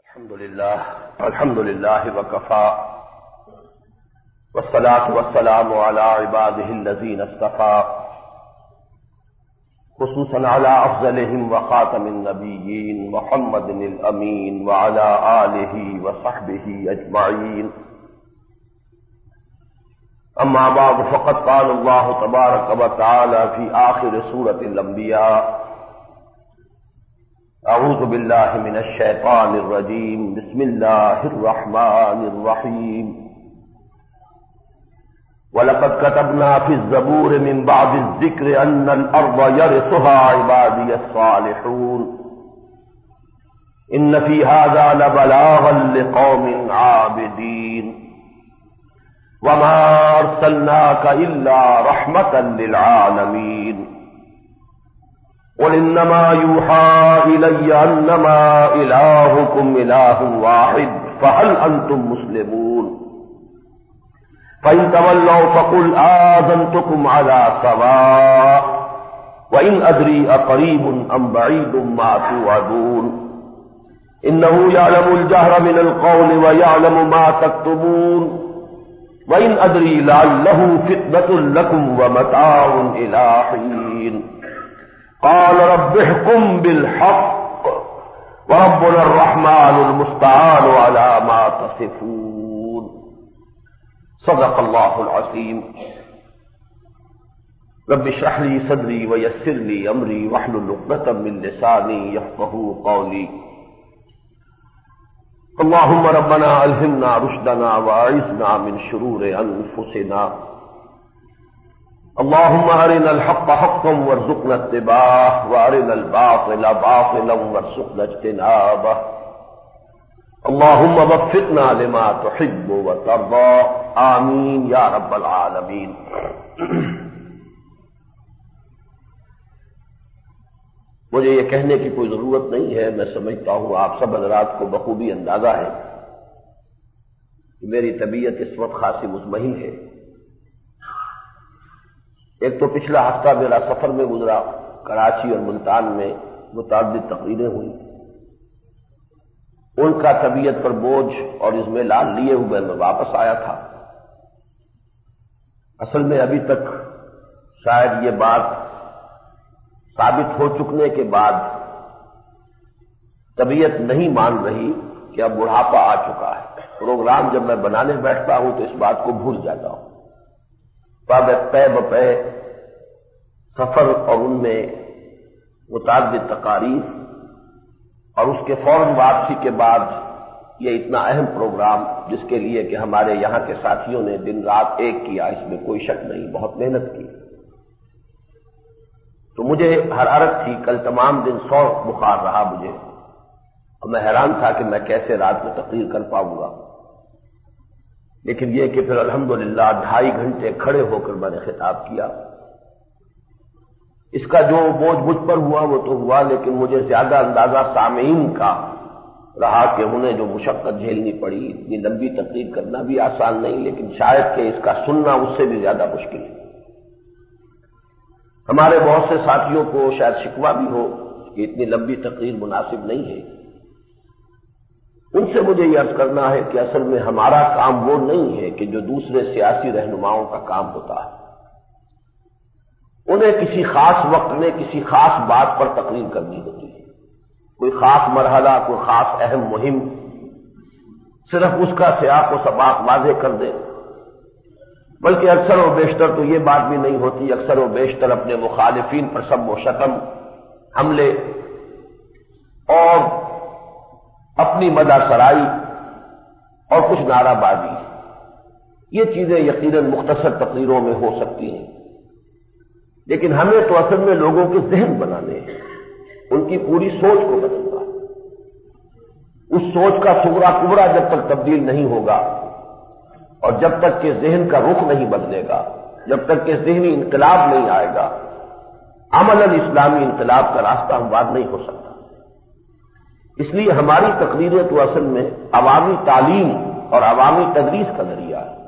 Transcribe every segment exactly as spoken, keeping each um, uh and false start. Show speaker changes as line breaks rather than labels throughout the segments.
الحمد لله الحمد لله وكفى والصلاة والسلام على عباده الذين اصطفى خصوصا على أفضلهم وخاتم النبيين محمد الأمين وعلى آله وصحبه أجمعين. أما بعد فقد قال الله تبارك وتعالى في آخر سورة الأنبياء: اعوذ باللہ من الشیطان الرجیم بسم اللہ الرحمن الرحیم وَلَقَدْ كَتَبْنَا فِي الزَّبُورِ مِن بَعْدِ الذِّكْرِ أَنَّ الْأَرْضَ يَرِثُهَا عِبَادِيَ الصَّالِحُونَ إِنَّ فِي هَذَا لَبَلَاغًا لِقَوْمٍ عَابِدِينَ وَمَا أَرْسَلْنَاكَ إِلَّا رَحْمَةً لِلْعَالَمِينَ قُلْ إِنَّمَا يُوحَى إِلَيَّ أَنَّمَا إِلَٰهُكُمْ إِلَٰهٌ وَاحِدٌ فَهَلْ أَنتُم مُّسْلِمُونَ فَإِن تَوَلَّوْا فَقُلْ آذَنتُكُمْ عَلَىٰ سَوَاءٍ وَإِنْ أَدْرِي أَقَرِيبٌ أَمْ بَعِيدٌ مَّا تُوعَدُونَ إِنَّهُ يَعْلَمُ الْجَهْرَ مِنَ الْقَوْلِ وَيَعْلَمُ مَا تَكْتُمُونَ وَإِنْ أَدْرِي لَعَلَّهُ فِتْنَةٌ لَّكُمْ وَمَتَاعٌ إِلَىٰ حِينٍ قال رب احكم بالحق وربنا الرحمن المستعان على ما تصفون. صدق الله العظيم. رب اشرح لي صدري ويسر لي امري واحلل عقدة من لساني يفقهوا قولي. اللهم ربنا الهمنا رشدنا واعذنا من شرور انفسنا. اللهم ارنا الحق حقا وارزقنا اتباعه وارنا الباطل باطلا وارزقنا اجتنابه. اللهم وفقنا لما تحب وترضى آمین یا رب العالمین. مجھے یہ کہنے کی کوئی ضرورت نہیں ہے، میں سمجھتا ہوں آپ سب حضرات کو بخوبی اندازہ ہے کہ میری طبیعت اس وقت خاصی مطمئن ہے. ایک تو پچھلا ہفتہ میرا سفر میں گزرا، کراچی اور ملتان میں متعدد تقریریں ہوئی، ان کا طبیعت پر بوجھ اور اطمینان لیے ہوئے میں واپس آیا تھا. اصل میں ابھی تک شاید یہ بات ثابت ہو چکنے کے بعد طبیعت نہیں مان رہی کہ اب بڑھاپا آ چکا ہے. پروگرام جب میں بنانے بیٹھتا ہوں تو اس بات کو بھول جاتا ہوں. پے بپے سفر اور ان میں متعدد تقاریر اور اس کے فوراً واپسی کے بعد یہ اتنا اہم پروگرام جس کے لیے کہ ہمارے یہاں کے ساتھیوں نے دن رات ایک کیا، اس میں کوئی شک نہیں، بہت محنت کی. تو مجھے حرارت تھی، کل تمام دن سو بخار رہا مجھے، اور میں حیران تھا کہ میں کیسے رات میں تقریر کر پاؤں گا. لیکن یہ کہ پھر الحمدللہ ڈھائی گھنٹے کھڑے ہو کر میں نے خطاب کیا. اس کا جو بوجھ مجھ پر ہوا وہ تو ہوا، لیکن مجھے زیادہ اندازہ سامعین کا رہا کہ انہیں جو مشقت جھیلنی پڑی. اتنی لمبی تقریر کرنا بھی آسان نہیں، لیکن شاید کہ اس کا سننا اس سے بھی زیادہ مشکل ہے. ہمارے بہت سے ساتھیوں کو شاید شکوہ بھی ہو کہ اتنی لمبی تقریر مناسب نہیں ہے. ان سے مجھے یہ عرض کرنا ہے کہ اصل میں ہمارا کام وہ نہیں ہے کہ جو دوسرے سیاسی رہنماؤں کا کام ہوتا ہے. انہیں کسی خاص وقت میں کسی خاص بات پر تقریر کرنی ہوتی ہے، کوئی خاص مرحلہ، کوئی خاص اہم مہم، صرف اس کا سیاق و سباق واضح کر دے. بلکہ اکثر و بیشتر تو یہ بات بھی نہیں ہوتی، اکثر و بیشتر اپنے مخالفین پر سب و شتم، حملے اور اپنی مدح سرائی اور کچھ نعرہ بازی، یہ چیزیں یقیناً مختصر تقریروں میں ہو سکتی ہیں. لیکن ہمیں تو اصل میں لوگوں کے ذہن بنانے ہیں، ان کی پوری سوچ کو بدلنا. اس سوچ کا صغرا کبرا جب تک تبدیل نہیں ہوگا اور جب تک کہ ذہن کا رخ نہیں بدلے گا، جب تک کہ ذہنی انقلاب نہیں آئے گا، عملاً اسلامی انقلاب کا راستہ ہموار نہیں ہو سکتا. اس لیے ہماری تقریریں تو اصل میں عوامی تعلیم اور عوامی تدریس کا ذریعہ ہے.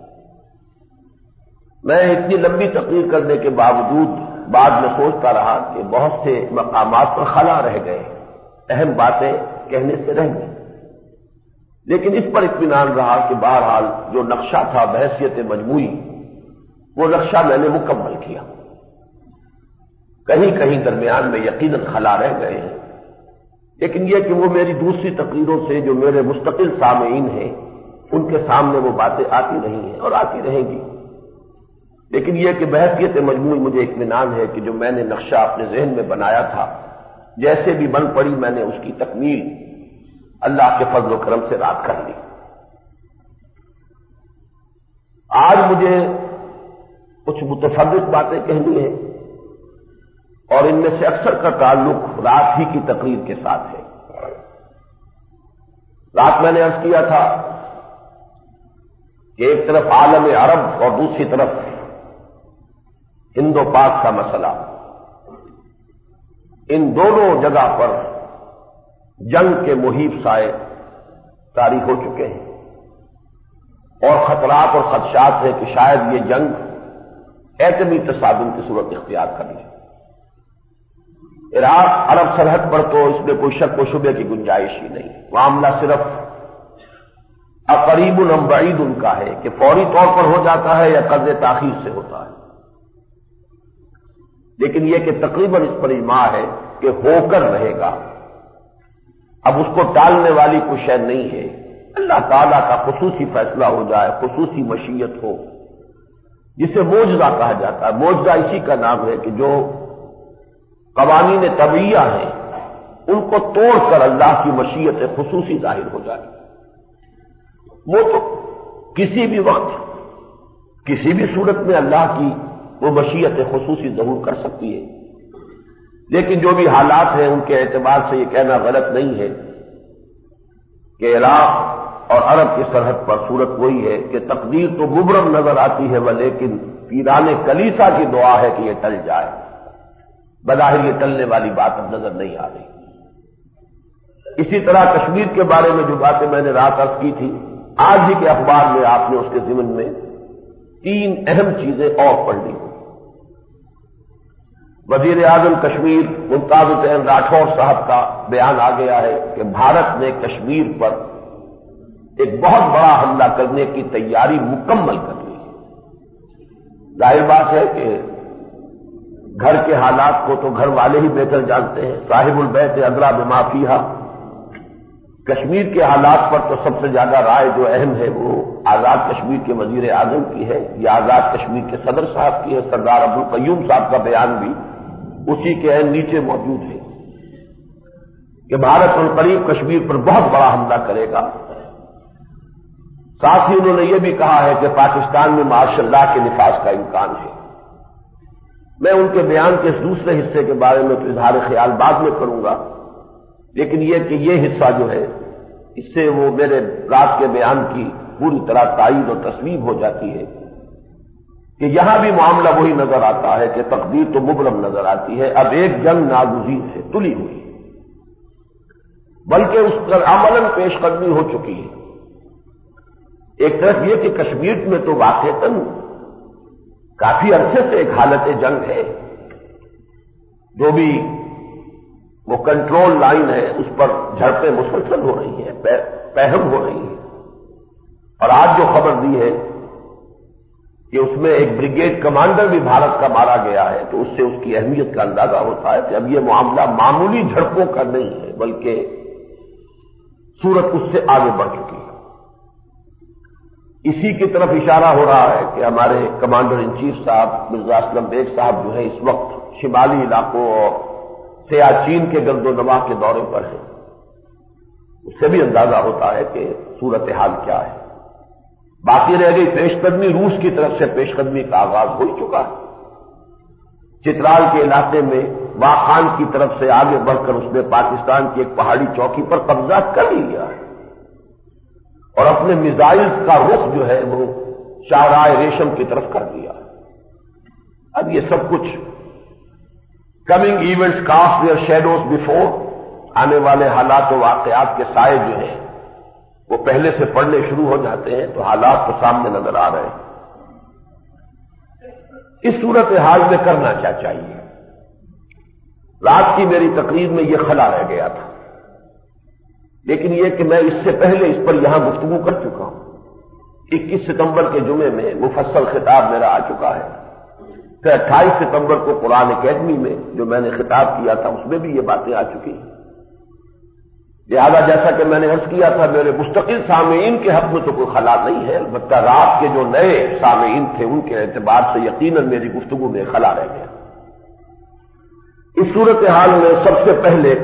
میں اتنی لمبی تقریر کرنے کے باوجود بعد میں سوچتا رہا کہ بہت سے مقامات پر خلا رہ گئے، اہم باتیں کہنے سے رہ گئی. لیکن اس پر اطمینان رہا کہ بہرحال جو نقشہ تھا بحیثیت مجموعی وہ نقشہ میں نے مکمل کیا. کہیں کہیں درمیان میں یقیناً خلا رہ گئے ہیں، لیکن یہ کہ وہ میری دوسری تقریروں سے جو میرے مستقل سامعین ہیں ان کے سامنے وہ باتیں آتی رہی ہیں اور آتی رہیں گی. لیکن یہ کہ بحیثیت مجموعی مجھے اطمینان ہے کہ جو میں نے نقشہ اپنے ذہن میں بنایا تھا جیسے بھی بن پڑی میں نے اس کی تکمیل اللہ کے فضل و کرم سے رات کر لی. آج مجھے کچھ متفرق باتیں کہنی ہیں اور ان میں سے اکثر کا تعلق رات ہی کی تقریر کے ساتھ ہے. رات میں نے عرض کیا تھا کہ ایک طرف عالم عرب اور دوسری طرف ہند و پاک کا مسئلہ، ان دونوں جگہ پر جنگ کے محیط سائے طاری ہو چکے ہیں اور خطرات اور خدشات ہیں کہ شاید یہ جنگ ایٹمی تصادم کی صورت اختیار کر لے. عراق عرب سرحد پر تو اس میں کوئی شک و شبے کی گنجائش ہی نہیں. معاملہ صرف اقریب ام بعید ان کا ہے کہ فوری طور پر ہو جاتا ہے یا قرض تاخیر سے ہوتا ہے. لیکن یہ کہ تقریباً اس پر اجماع ہے کہ ہو کر رہے گا. اب اس کو ٹالنے والی کوئی شے نہیں ہے. اللہ تعالیٰ کا خصوصی فیصلہ ہو جائے، خصوصی مشیت ہو، جسے معجزہ کہا جاتا ہے. معجزہ اسی کا نام ہے کہ جو قوانین طبیعیہ ہیں ان کو توڑ کر اللہ کی مشیت خصوصی ظاہر ہو جائے. وہ تو کسی بھی وقت کسی بھی صورت میں اللہ کی وہ مشیت خصوصی ظہور کر سکتی ہے. لیکن جو بھی حالات ہیں ان کے اعتبار سے یہ کہنا غلط نہیں ہے کہ عراق اور عرب کی سرحد پر صورت وہی ہے کہ تقدیر تو مبرم نظر آتی ہے وہ، لیکن پیران کلیسا کی دعا ہے کہ یہ ٹل جائے. بظاہر یہ ٹلنے والی بات اب نظر نہیں آ رہی. اسی طرح کشمیر کے بارے میں جو باتیں میں نے رات عرض کی تھی، آج ہی کے اخبار میں آپ نے اس کے ضمن میں تین اہم چیزیں اور پڑھ لی. وزیر اعظم کشمیر ممتاز حسین راٹھور صاحب کا بیان آ گیا ہے کہ بھارت نے کشمیر پر ایک بہت بڑا حملہ کرنے کی تیاری مکمل کر لی ہے. ظاہر بات ہے کہ گھر کے حالات کو تو گھر والے ہی بہتر جانتے ہیں. صاحب البیت ادریٰ بما فیہا. کشمیر کے حالات پر تو سب سے زیادہ رائے جو اہم ہے وہ آزاد کشمیر کے وزیر اعظم کی ہے یا آزاد کشمیر کے صدر صاحب کی ہے. سردار عبدالقیوم صاحب کا بیان بھی اسی کے عین نیچے موجود ہے کہ بھارت عنقریب کشمیر پر بہت بڑا حملہ کرے گا. ساتھ ہی انہوں نے یہ بھی کہا ہے کہ پاکستان میں معاشی اللہ کے نفاذ کا امکان ہے. میں ان کے بیان کے اس دوسرے حصے کے بارے میں تو اظہار خیال بعد میں کروں گا، لیکن یہ کہ یہ حصہ جو ہے اس سے وہ میرے رات کے بیان کی پوری طرح تائید و تصویب ہو جاتی ہے کہ یہاں بھی معاملہ وہی نظر آتا ہے کہ تقدیر تو مبرم نظر آتی ہے. اب ایک جنگ ناگزیر ہے، تلی ہوئی، بلکہ اس پر عملاً پیش قدمی ہو چکی ہے. ایک طرف یہ کہ کشمیر میں تو واقعتاً کافی عرصے سے ایک حالت جنگ ہے. جو بھی وہ کنٹرول لائن ہے اس پر جھڑپیں مسلسل ہو رہی ہیں، پہم ہو رہی ہیں. اور آج جو خبر دی ہے کہ اس میں ایک بریگیڈ کمانڈر بھی بھارت کا مارا گیا ہے تو اس سے اس کی اہمیت کا اندازہ ہوتا ہے کہ اب یہ معاملہ معمولی جھڑپوں کا نہیں ہے بلکہ صورت اس سے آگے بڑھ چکی ہے. اسی کی طرف اشارہ ہو رہا ہے کہ ہمارے کمانڈر ان چیف صاحب مرزا اسلم بیگ صاحب جو ہے اس وقت شمالی علاقوں اور سیاچین کے گرد و نواح کے دورے پر ہیں. اس سے بھی اندازہ ہوتا ہے کہ صورتحال کیا ہے. باقی رہ گئی پیش قدمی. روس کی طرف سے پیش قدمی کا آغاز ہو چکا ہے. چترال کے علاقے میں واخان کی طرف سے آگے بڑھ کر اس نے پاکستان کی ایک پہاڑی چوکی پر قبضہ کر ہی لیا ہے اور اپنے میزائل کا رخ جو ہے وہ شاہراہ ریشم کی طرف کر دیا ہے. اب یہ سب کچھ coming events cast their shadows before, آنے والے حالات و واقعات کے سائے جو ہیں وہ پہلے سے پڑنے شروع ہو جاتے ہیں تو حالات تو سامنے نظر آ رہے ہیں. اس صورت حال میں کرنا کیا چاہیے؟ رات کی میری تقریر میں یہ خلا رہ گیا تھا لیکن یہ کہ میں اس سے پہلے اس پر یہاں گفتگو کر چکا ہوں. اکیس ستمبر کے جمعے میں مفصل خطاب میرا آ چکا ہے. پھر اٹھائیس ستمبر کو قرآن اکیڈمی میں جو میں نے خطاب کیا تھا اس میں بھی یہ باتیں آ چکی ہیں. لہٰذا جیسا کہ میں نے عرض کیا تھا میرے مستقل سامعین کے حق میں تو کوئی خلا نہیں ہے، البتہ رات کے جو نئے سامعین تھے ان کے اعتبار سے یقیناً میری گفتگو میں خلا رہ گیا. اس صورتحال میں سب سے پہلے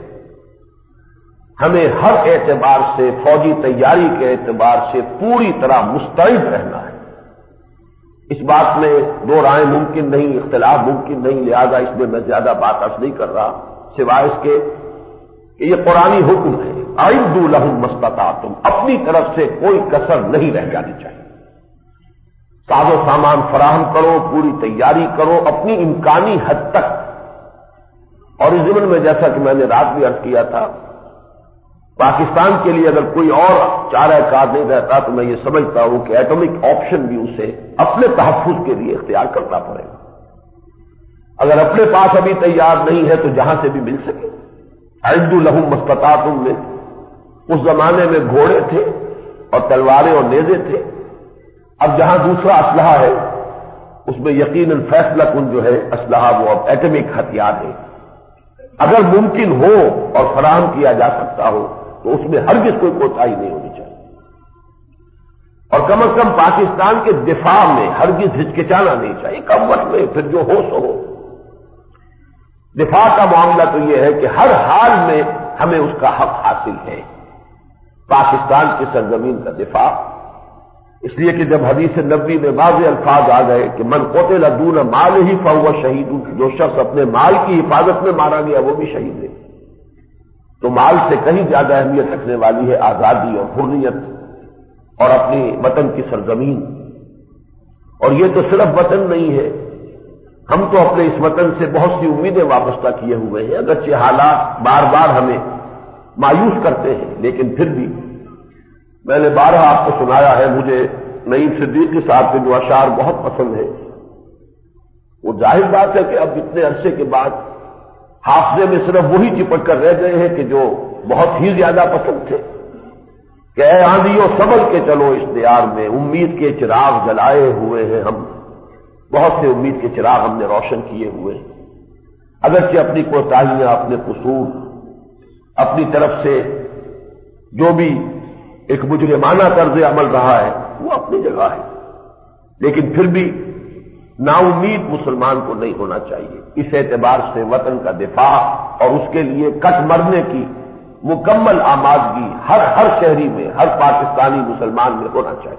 ہمیں ہر اعتبار سے فوجی تیاری کے اعتبار سے پوری طرح مستعد رہنا ہے. اس بات میں دو رائے ممکن نہیں، اختلاف ممکن نہیں، لہذا اس میں میں زیادہ بات عرض نہیں کر رہا سوائے اس کے کہ یہ قرآنی حکم ہے. اعدوا لهم ما استطعتم، اپنی طرف سے کوئی کسر نہیں رہ جانی چاہیے. ساز و سامان فراہم کرو، پوری تیاری کرو اپنی امکانی حد تک. اور اس ضمن میں جیسا کہ میں نے رات بھی عرض کیا تھا، پاکستان کے لیے اگر کوئی اور چارہ کار نہیں رہتا تو میں یہ سمجھتا ہوں کہ ایٹمک آپشن بھی اسے اپنے تحفظ کے لیے اختیار کرنا پڑے گا. اگر اپنے پاس ابھی تیار نہیں ہے تو جہاں سے بھی مل سکے. اعدوا لهم ما استطعتم میں اس زمانے میں گھوڑے تھے اور تلواریں اور نیزے تھے. اب جہاں دوسرا اسلحہ ہے اس میں یقیناً فیصلہ کن جو ہے اسلحہ وہ اب ایٹمک ہتھیار ہے. اگر ممکن ہو اور فراہم کیا جا سکتا ہو تو اس میں ہرگز کوئی کوتاہی نہیں ہونی چاہیے. اور کم از کم پاکستان کے دفاع میں ہرگز ہچکچانا نہیں چاہیے. کم وقت میں پھر جو ہو سو ہو. دفاع کا معاملہ تو یہ ہے کہ ہر حال میں ہمیں اس کا حق حاصل ہے، پاکستان کی سرزمین کا دفاع. اس لیے کہ جب حدیث نبوی میں واضح الفاظ آ گئے کہ من قتل دون مالہ فہو شہید، جو شخص اپنے مال کی حفاظت میں مارا گیا وہ بھی شہید ہے. تو مال سے کہیں زیادہ اہمیت رکھنے والی ہے آزادی اور حریت اور اپنی وطن کی سرزمین. اور یہ تو صرف وطن نہیں ہے، ہم تو اپنے اس وطن سے بہت سی امیدیں وابستہ کیے ہوئے ہیں. اگرچہ حالات بار بار ہمیں مایوس کرتے ہیں لیکن پھر بھی میں نے بارہ آپ کو سنایا ہے، مجھے نعیم صدیقی صاحب کے جو اشعار بہت پسند ہے. وہ ظاہر بات ہے کہ اب اتنے عرصے کے بعد حافظے میں صرف وہی چپٹ کر رہ گئے ہیں کہ جو بہت ہی زیادہ پسند تھے کہ اے آندھیوں سنبھل کے چلو اس دیار میں، امید کے چراغ جلائے ہوئے ہیں ہم، بہت سے امید کے چراغ ہم نے روشن کیے ہوئے. اگرچہ اپنی کوتاہیاں، اپنے قصور، اپنی طرف سے جو بھی ایک مجرمانہ طرز عمل رہا ہے وہ اپنی جگہ ہے، لیکن پھر بھی نا امید مسلمان کو نہیں ہونا چاہیے. اس اعتبار سے وطن کا دفاع اور اس کے لیے کٹ مرنے کی مکمل آمادگی ہر ہر شہری میں، ہر پاکستانی مسلمان میں ہونا چاہیے.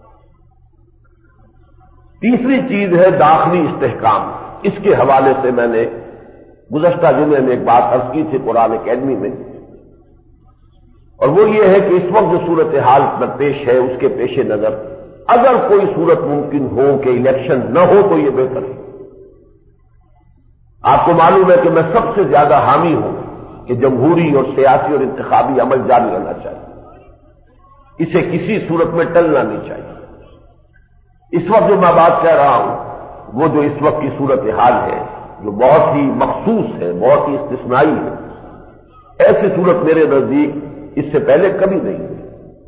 تیسری چیز ہے داخلی استحکام. اس کے حوالے سے میں نے گزشتہ جمعے میں ایک بات عرض کی تھی قرآن اکیڈمی میں، اور وہ یہ ہے کہ اس وقت جو صورتحال درپیش ہے اس کے پیش نظر اگر کوئی صورت ممکن ہو کہ الیکشن نہ ہو تو یہ بہتر ہے. آپ کو معلوم ہے کہ میں سب سے زیادہ حامی ہوں کہ جمہوری اور سیاسی اور انتخابی عمل جاری رہنا چاہیے. اسے کسی صورت میں ٹلنا نہیں چاہیے. اس وقت جو میں بات کہہ رہا ہوں وہ جو اس وقت کی صورتحال ہے جو بہت ہی مخصوص ہے، بہت ہی استثنائی ہے، ایسی صورت میرے نزدیک اس سے پہلے کبھی نہیں ہوئی.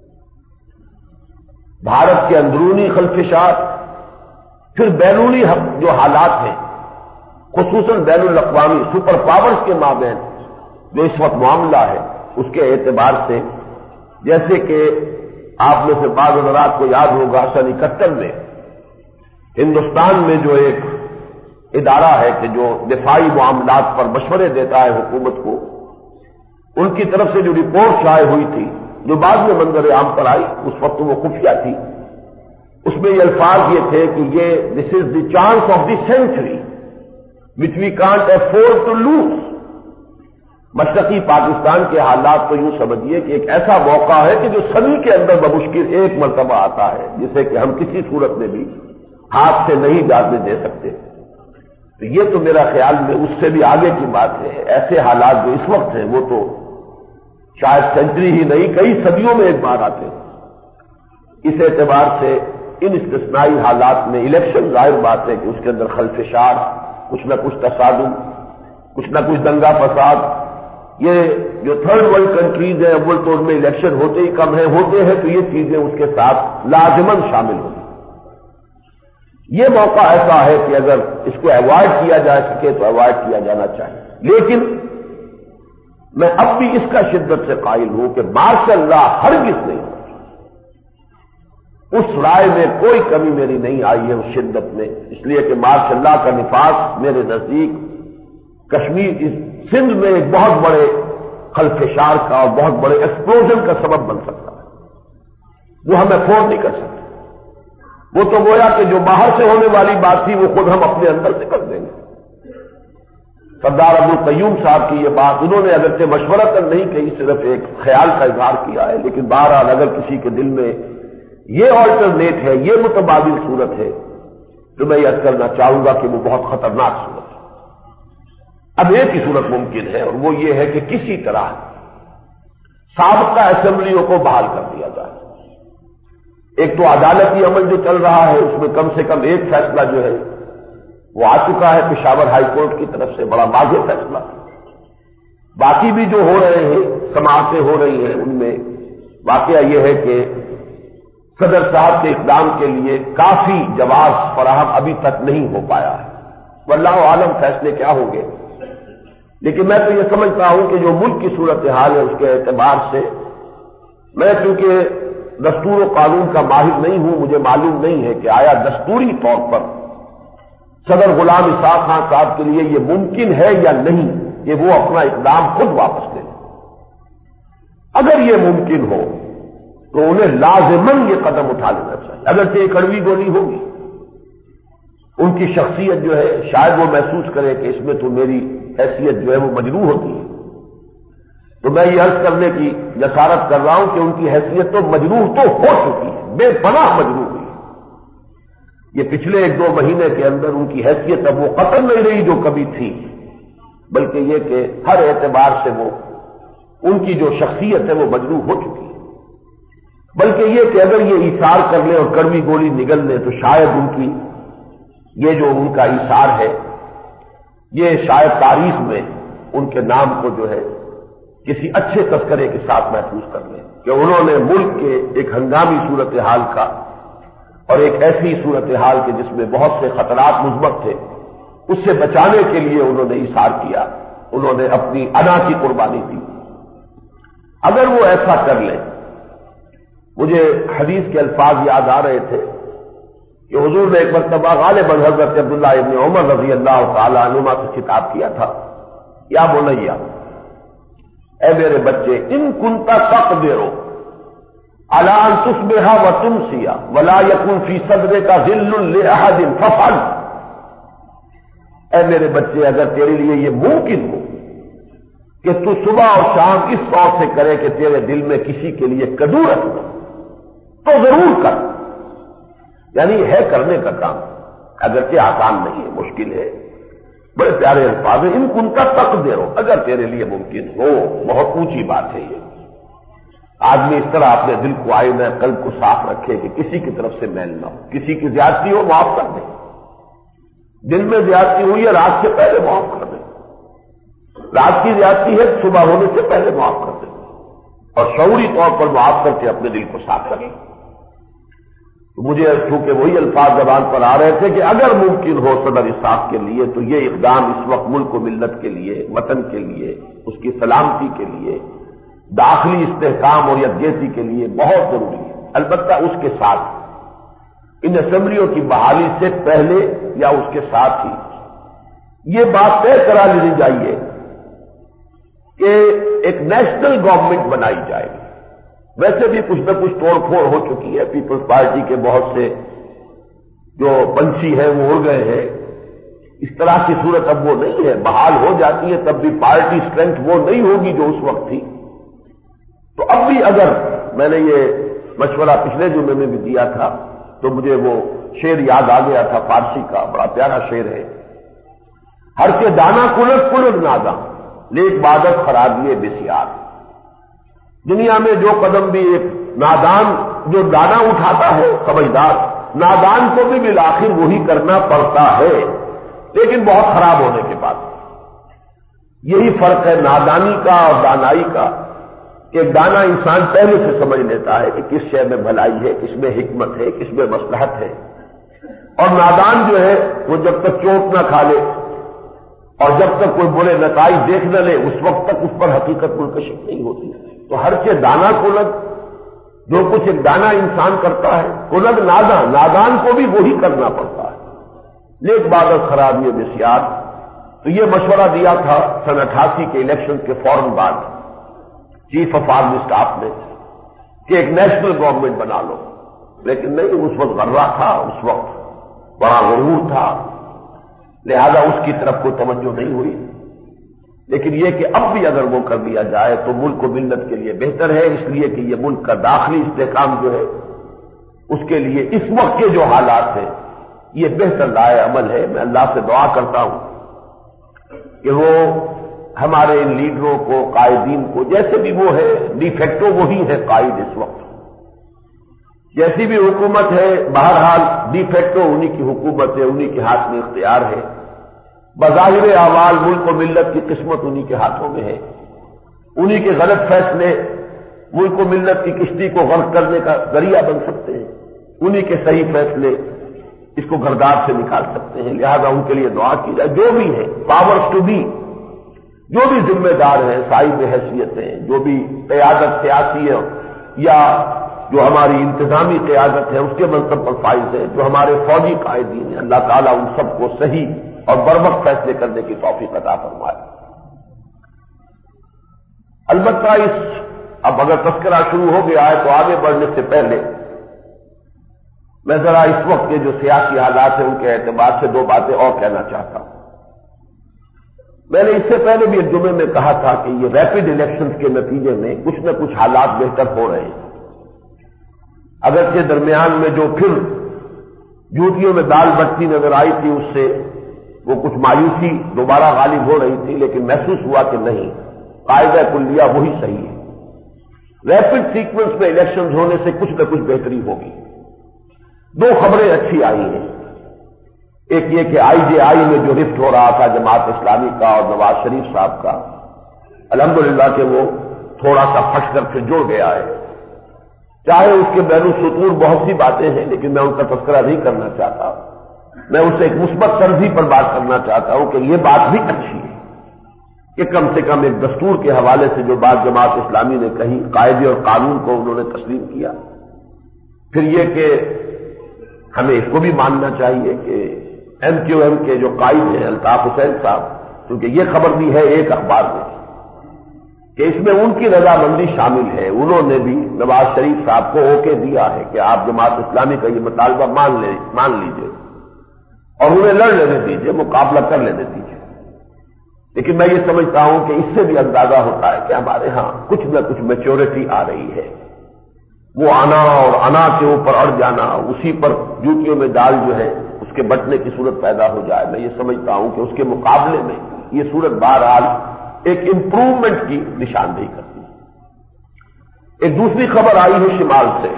بھارت کے اندرونی خلفشات، پھر بیرونی جو حالات ہیں خصوصاً بین الاقوامی سپر پاورز کے مابین جو اس وقت معاملہ ہے اس کے اعتبار سے، جیسے کہ آپ میں سے بعض حضرات کو یاد ہوگا سن اکہتر میں ہندوستان میں جو ایک ادارہ ہے کہ جو دفاعی معاملات پر مشورے دیتا ہے حکومت کو، ان کی طرف سے جو رپورٹ شائع ہوئی تھی جو بعد میں منظر عام پر آئی، اس وقت وہ خفیہ تھی. اس میں یہ الفاظ یہ تھے کہ یہ this is the chance of the century which we can't afford to lose. مشرقی پاکستان کے حالات تو یوں سمجھیے کہ ایک ایسا موقع ہے کہ جو صدی کے اندر بمشکل ایک مرتبہ آتا ہے جسے کہ ہم کسی صورت میں بھی ہاتھ سے نہیں جانے دے سکتے. تو یہ تو میرا خیال میں اس سے بھی آگے کی بات ہے. ایسے حالات جو اس وقت ہیں وہ تو شاید سینچری ہی نہیں کئی صدیوں میں ایک بار آتے ہیں. اس اعتبار سے ان استثنائی حالات میں الیکشن ظاہر بات ہے کہ اس کے اندر خلفشار، کچھ نہ کچھ تصادم، کچھ نہ کچھ دنگا فساد، یہ جو تھرڈ ورلڈ کنٹریز ہیں اول تو ان میں الیکشن ہوتے ہی کم ہیں، ہوتے ہیں تو یہ چیزیں اس کے ساتھ لازماً شامل ہوتی. یہ موقع ایسا ہے کہ اگر اس کو اوائڈ کیا جا سکے تو اوائڈ کیا جانا چاہیے. لیکن میں اب بھی اس کا شدت سے قائل ہوں کہ ماشاء اللہ ہرگز نہیں، اس رائے میں کوئی کمی میری نہیں آئی ہے اس شدت میں، اس لیے کہ ماشاء اللہ کا نفاذ میرے نزدیک کشمیر اس سندھ میں ایک بہت بڑے خلفشار کا اور بہت بڑے ایکسپلوژن کا سبب بن سکتا ہے، وہ ہم افورڈ نہیں کر سکتے. وہ تو گویا کہ جو باہر سے ہونے والی بات تھی وہ خود ہم اپنے اندر سے کر دیں گے. سردار عبدالقیوم صاحب کی یہ بات انہوں نے اگرچہ مشورتاً نہیں کہی، صرف ایک خیال کا اظہار کیا ہے، لیکن بہرحال اگر کسی کے دل میں یہ آلٹرنیٹ ہے، یہ متبادل صورت ہے، تو میں یہ کرنا چاہوں گا کہ وہ بہت خطرناک صورت ہے. اب ایک ہی صورت ممکن ہے اور وہ یہ ہے کہ کسی طرح سابقہ اسمبلیوں کو بحال کر دیا جائے. ایک تو عدالتی عمل جو چل رہا ہے اس میں کم سے کم ایک فیصلہ جو ہے وہ آ چکا ہے پشاور ہائی کورٹ کی طرف سے، بڑا واضح فیصلہ. باقی بھی جو ہو رہے ہیں سماعتیں ہو رہی ہیں ان میں واقعہ یہ ہے کہ صدر صاحب کے اقدام کے لیے کافی جواز فراہم ابھی تک نہیں ہو پایا ہے. واللہ عالم فیصلے کیا ہوں گے، لیکن میں تو یہ سمجھتا ہوں کہ جو ملک کی صورتحال ہے اس کے اعتبار سے میں چونکہ دستور و قانون کا ماہر نہیں ہوں، مجھے معلوم نہیں ہے کہ آیا دستوری طور پر صدر غلام اسحاق خان صاحب کے لیے یہ ممکن ہے یا نہیں کہ وہ اپنا اقدام خود واپس لیں. اگر یہ ممکن ہو تو انہیں لازماً یہ قدم اٹھا لینا چاہیے. اگرچہ یہ کڑوی گولی ہوگی، ان کی شخصیت جو ہے شاید وہ محسوس کرے کہ اس میں تو میری حیثیت جو ہے وہ مجروح ہوتی ہے. تو میں یہ عرض کرنے کی جسارت کر رہا ہوں کہ ان کی حیثیت تو مجروح تو ہو چکی ہے، بے پناہ مجروح ہوئی ہے. یہ پچھلے ایک دو مہینے کے اندر ان کی حیثیت اب وہ قطر نہیں رہی جو کبھی تھی، بلکہ یہ کہ ہر اعتبار سے وہ ان کی جو شخصیت ہے وہ مجروح ہو چکی ہے. بلکہ یہ کہ اگر یہ ایثار کر لیں اور کڑوی گولی نگل لیں تو شاید ان کی یہ جو ان کا ایثار ہے یہ شاید تاریخ میں ان کے نام کو جو ہے کسی اچھے تذکرے کے ساتھ محفوظ کر لیں کہ انہوں نے ملک کے ایک ہنگامی صورتحال کا اور ایک ایسی صورتحال کے جس میں بہت سے خطرات مثبت تھے اس سے بچانے کے لیے انہوں نے ایثار کیا، انہوں نے اپنی انا کی قربانی دی. اگر وہ ایسا کر لیں، مجھے حدیث کے الفاظ یاد آ رہے تھے کہ حضور نے ایک مرتبہ غالباً حضرت عبداللہ ابن عمر رضی اللہ تعالی عنہما سے خطاب کیا تھا، یا بنیا اے میرے بچے ان کنتا تقدر علی ان تصبح وتمسی ولا یکن فی صدرک غل لاحد فافعل. اے میرے بچے اگر تیرے لیے یہ ممکن ہو کہ تو صبح اور شام اس طور سے کرے کہ تیرے دل میں کسی کے لیے کدورت ہو تو ضرور کر. یعنی ہے کرنے کا کام، اگرچہ آسان نہیں ہے، مشکل ہے. بڑے پیارے الفاظ ہیں، ان کن کا تقدیر ہو، اگر تیرے لیے ممکن ہو. بہت اونچی بات ہے یہ. آدمی اس طرح اپنے دل کو آئینہ قلب کو صاف رکھے کہ کسی کی طرف سے میل نہ ہو، کسی کی زیادتی ہو معاف کر دے. دن میں زیادتی ہوئی ہے رات سے پہلے معاف کر دے، رات کی زیادتی ہے صبح ہونے سے پہلے معاف کر دے، اور شعوری طور پر معاف کر کے اپنے دل کو صاف کرے. مجھے چونکہ وہی الفاظ زبان پر آ رہے تھے کہ اگر ممکن ہو صدر اسحاق کے لیے تو یہ اقدام اس وقت ملک و ملت کے لیے، وطن کے لیے، اس کی سلامتی کے لیے، داخلی استحکام اور یکجہتی کے لیے بہت ضروری ہے. البتہ اس کے ساتھ ان اسمبلیوں کی بحالی سے پہلے یا اس کے ساتھ ہی یہ بات طے کرا لینی چاہیے کہ ایک نیشنل گورنمنٹ بنائی جائے گی. ویسے بھی کچھ نہ کچھ توڑ پھوڑ ہو چکی ہے، پیپلز پارٹی کے بہت سے جو پنچھی ہیں وہ اڑ گئے ہیں. اس طرح کی صورت اب وہ نہیں ہے، بحال ہو جاتی ہے تب بھی پارٹی اسٹرینتھ وہ نہیں ہوگی جو اس وقت تھی. تو اب بھی اگر میں نے یہ مشورہ پچھلے جمعے میں بھی دیا تھا تو مجھے وہ شعر یاد آ گیا تھا فارسی کا، بڑا پیارا شعر ہے. ہر کے دانا کلٹ کلٹ نادا لیک بادت خرابیے بسیار. دنیا میں جو قدم بھی ایک نادان جو دانا اٹھاتا ہے سمجھدار، نادان کو بھی بالآخر وہی کرنا پڑتا ہے، لیکن بہت خراب ہونے کے بعد. یہی فرق ہے نادانی کا اور دانائی کا کہ دانا انسان پہلے سے سمجھ لیتا ہے کہ کس شے میں بھلائی ہے، کس میں حکمت ہے، کس میں مصلحت ہے، اور نادان جو ہے وہ جب تک چوٹ نہ کھا لے اور جب تک کوئی برے نتائج دیکھ نہ لے اس وقت تک اس پر حقیقت منکشف نہیں ہوتی۔ تو ہر سے دانا کلد، جو کچھ ایک دانا انسان کرتا ہے، کلد نادان، نادان کو بھی وہی کرنا پڑتا ہے۔ لیک بعد از خرابی بسیار، تو یہ مشورہ دیا تھا سن اٹھاسی کے الیکشن کے فوراً بعد چیف آف آرمی اسٹاف نے کہ ایک نیشنل گورنمنٹ بنا لو، لیکن نہیں، اس وقت غرہ تھا، اس وقت بڑا غرور تھا، لہذا اس کی طرف کوئی توجہ نہیں ہوئی۔ لیکن یہ کہ اب بھی اگر وہ کر لیا جائے تو ملک و ملت کے لیے بہتر ہے، اس لیے کہ یہ ملک کا داخلی استحکام جو ہے اس کے لیے اس وقت کے جو حالات ہیں یہ بہتر رائے عمل ہے۔ میں اللہ سے دعا کرتا ہوں کہ وہ ہمارے ان لیڈروں کو، قائدین کو، جیسے بھی وہ ہے، ڈی فیکٹو وہی ہے قائد اس وقت، جیسی بھی حکومت ہے بہرحال ڈی فیکٹو انہی کی حکومت ہے، انہی کے ہاتھ میں اختیار ہے، بظاہر اعمال ملک و ملت کی قسمت انہی کے ہاتھوں میں ہے، انہی کے غلط فیصلے ملک و ملت کی کشتی کو غرق کرنے کا ذریعہ بن سکتے ہیں، انہی کے صحیح فیصلے اس کو گرداب سے نکال سکتے ہیں، لہذا ان کے لیے دعا کی جائے۔ جو بھی ہے پاورز ٹو بی، جو بھی ذمہ دار ہیں، صاحب حیثیت ہیں، جو بھی قیادت سیاسی ہے یا جو ہماری انتظامی قیادت ہے اس کے منصب پر فائز ہے، جو ہمارے فوجی قائدین ہیں، اللہ تعالیٰ ان سب کو صحیح اور بروقت فیصلے کرنے کی توفیق عطا فرمائے۔ البتہ اس اب اگر تذکرہ شروع ہو گیا ہے تو آگے بڑھنے سے پہلے میں ذرا اس وقت کے جو سیاسی حالات ہیں ان کے اعتبار سے دو باتیں اور کہنا چاہتا ہوں۔ میں نے اس سے پہلے بھی ایک جمعے میں کہا تھا کہ یہ ریپڈ الیکشنز کے نتیجے میں کچھ نہ کچھ حالات بہتر ہو رہے ہیں، اگرچہ درمیان میں جو پھر جوتیوں میں دال بٹتی نظر آئی تھی اس سے وہ کچھ مایوسی دوبارہ غالب ہو رہی تھی، لیکن محسوس ہوا کہ نہیں، قاعدہ کلیہ وہی صحیح ہے۔ ریپڈ سیکوینس میں الیکشنز ہونے سے کچھ نہ کچھ بہتری ہوگی۔ دو خبریں اچھی آئی ہیں، ایک یہ کہ آئی جے آئی میں جو رفٹ ہو رہا تھا جماعت اسلامی کا اور نواز شریف صاحب کا، الحمدللہ کہ وہ تھوڑا سا پھٹ کر پھر جڑ گیا ہے، چاہے اس کے بین السطور بہت سی باتیں ہیں لیکن میں ان کا تذکرہ نہیں کرنا چاہتا، میں اس سے ایک مثبت طرزی پر بات کرنا چاہتا ہوں کہ یہ بات بھی اچھی ہے کہ کم سے کم ایک دستور کے حوالے سے جو بات جماعت اسلامی نے کہی، قاعدے اور قانون کو انہوں نے تسلیم کیا۔ پھر یہ کہ ہمیں اس کو بھی ماننا چاہیے کہ ایم کیو ایم کے جو قائد ہیں الطاف حسین صاحب، کیونکہ یہ خبر بھی ہے ایک اخبار میں کہ اس میں ان کی رضامندی شامل ہے، انہوں نے بھی نواز شریف صاحب کو اوکے دیا ہے کہ آپ جماعت اسلامی کا یہ مطالبہ مان لیں مان لیجئے اور انہیں لڑ لینے دیجئے، مقابلہ کر لینے دیجئے۔ لیکن میں یہ سمجھتا ہوں کہ اس سے بھی اندازہ ہوتا ہے کہ ہمارے ہاں کچھ نہ کچھ میچورٹی آ رہی ہے، وہ آنا اور انا کے اوپر اڑ جانا، اسی پر جوتیوں میں دال جو ہے اس کے بٹنے کی صورت پیدا ہو جائے، میں یہ سمجھتا ہوں کہ اس کے مقابلے میں یہ صورت بہرحال ایک امپروومنٹ کی نشاندہی کرتی ہے۔ ایک دوسری خبر آئی ہے شمال سے،